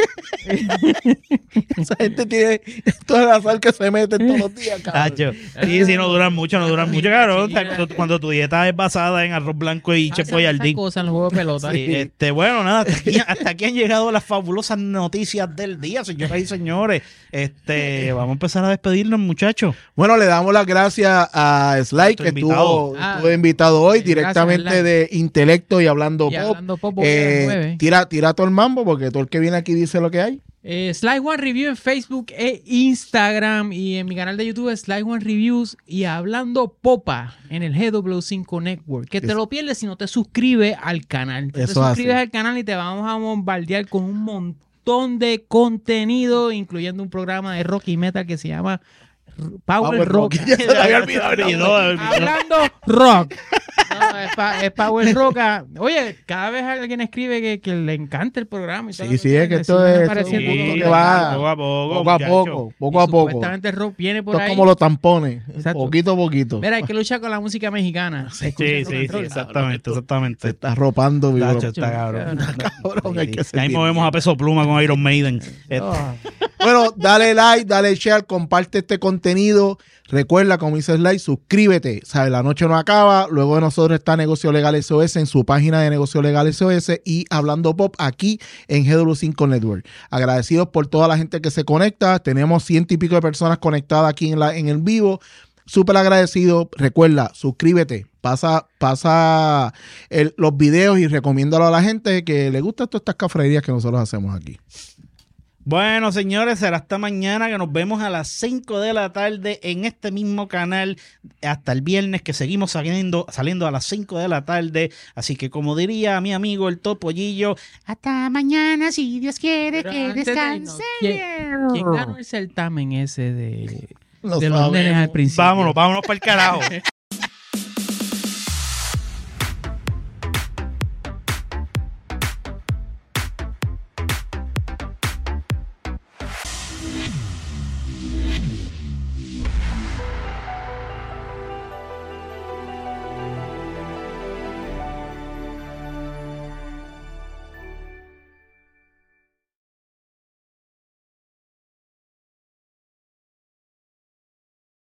Esa gente tiene toda la sal que se meten todos los días, cabrón. Tacho. Sí, no duran mucho, claro. O sea, cuando tu dieta es basada en arroz blanco y chef Esas boyardee. cosas en los juegos de pelota. Sí, bueno, nada, hasta aquí han llegado las fabulosas noticias del día, señoras y señores. Vamos a empezar a despedirnos, muchachos. Bueno, le damos las gracias a Sly, que invitado. estuvo invitado hoy gracias, directamente Sly. de Intelecto y Hablando Y Pop. Hablando Pop, voy a las 9. Tira todo el mambo, porque todo el que viene aquí dice lo que hay. Sly One Review en Facebook e Instagram, y en mi canal de YouTube Sly One Reviews y Hablando Popa en el GW5 Network, que te lo pierdes si no te suscribes al canal. Te Eso suscribes hace. al canal y te vamos a bombardear con un montón de contenido, incluyendo un programa de rock y metal que se llama Power Rock. Ya se te había olvidado el nombre. Hablando rock. No, es Power Rock. Oye, cada vez alguien escribe que le encanta el programa. Y todo. Sí, es que esto me es pareció un un gusto gusto que va poco a poco, poco a muchacho. poco, Supuestamente el rock viene por Esto es ahí. como los tampones, Exacto. poquito a poquito. Mira, hay que luchar con la música mexicana. Se escucha Sí, el rock and roll. exactamente. Se está arropando, mi Tacho, bro. está cabrón. Cabrón, hay que Y ahí seguir. movemos a Peso Pluma con Iron Maiden. Oh. Bueno, dale like, dale share, comparte este contenido. Recuerda, como dice Sly, suscríbete. ¿Sabes? La noche no acaba. Luego de nosotros está Negocio Legal SOS en su página de Negocio Legal SOS y Hablando Pop aquí en GW5 Network. Agradecidos por toda la gente que se conecta. Tenemos 100 y pico de personas conectadas aquí en el vivo. Súper agradecido. Recuerda, suscríbete. Pasa los videos y recomiéndalo a la gente que le gustan todas estas cafrerías que nosotros hacemos aquí. Bueno, señores, será hasta mañana, que nos vemos a las 5 de la tarde en este mismo canal, hasta el viernes, que seguimos saliendo a las 5 de la tarde. Así que, como diría mi amigo el Topollillo, hasta mañana, si Dios quiere Pero que antes de irnos, descanse. ¿Quién ganó el certamen ese de Lo los nenes sabemos. al principio? Vámonos para el carajo.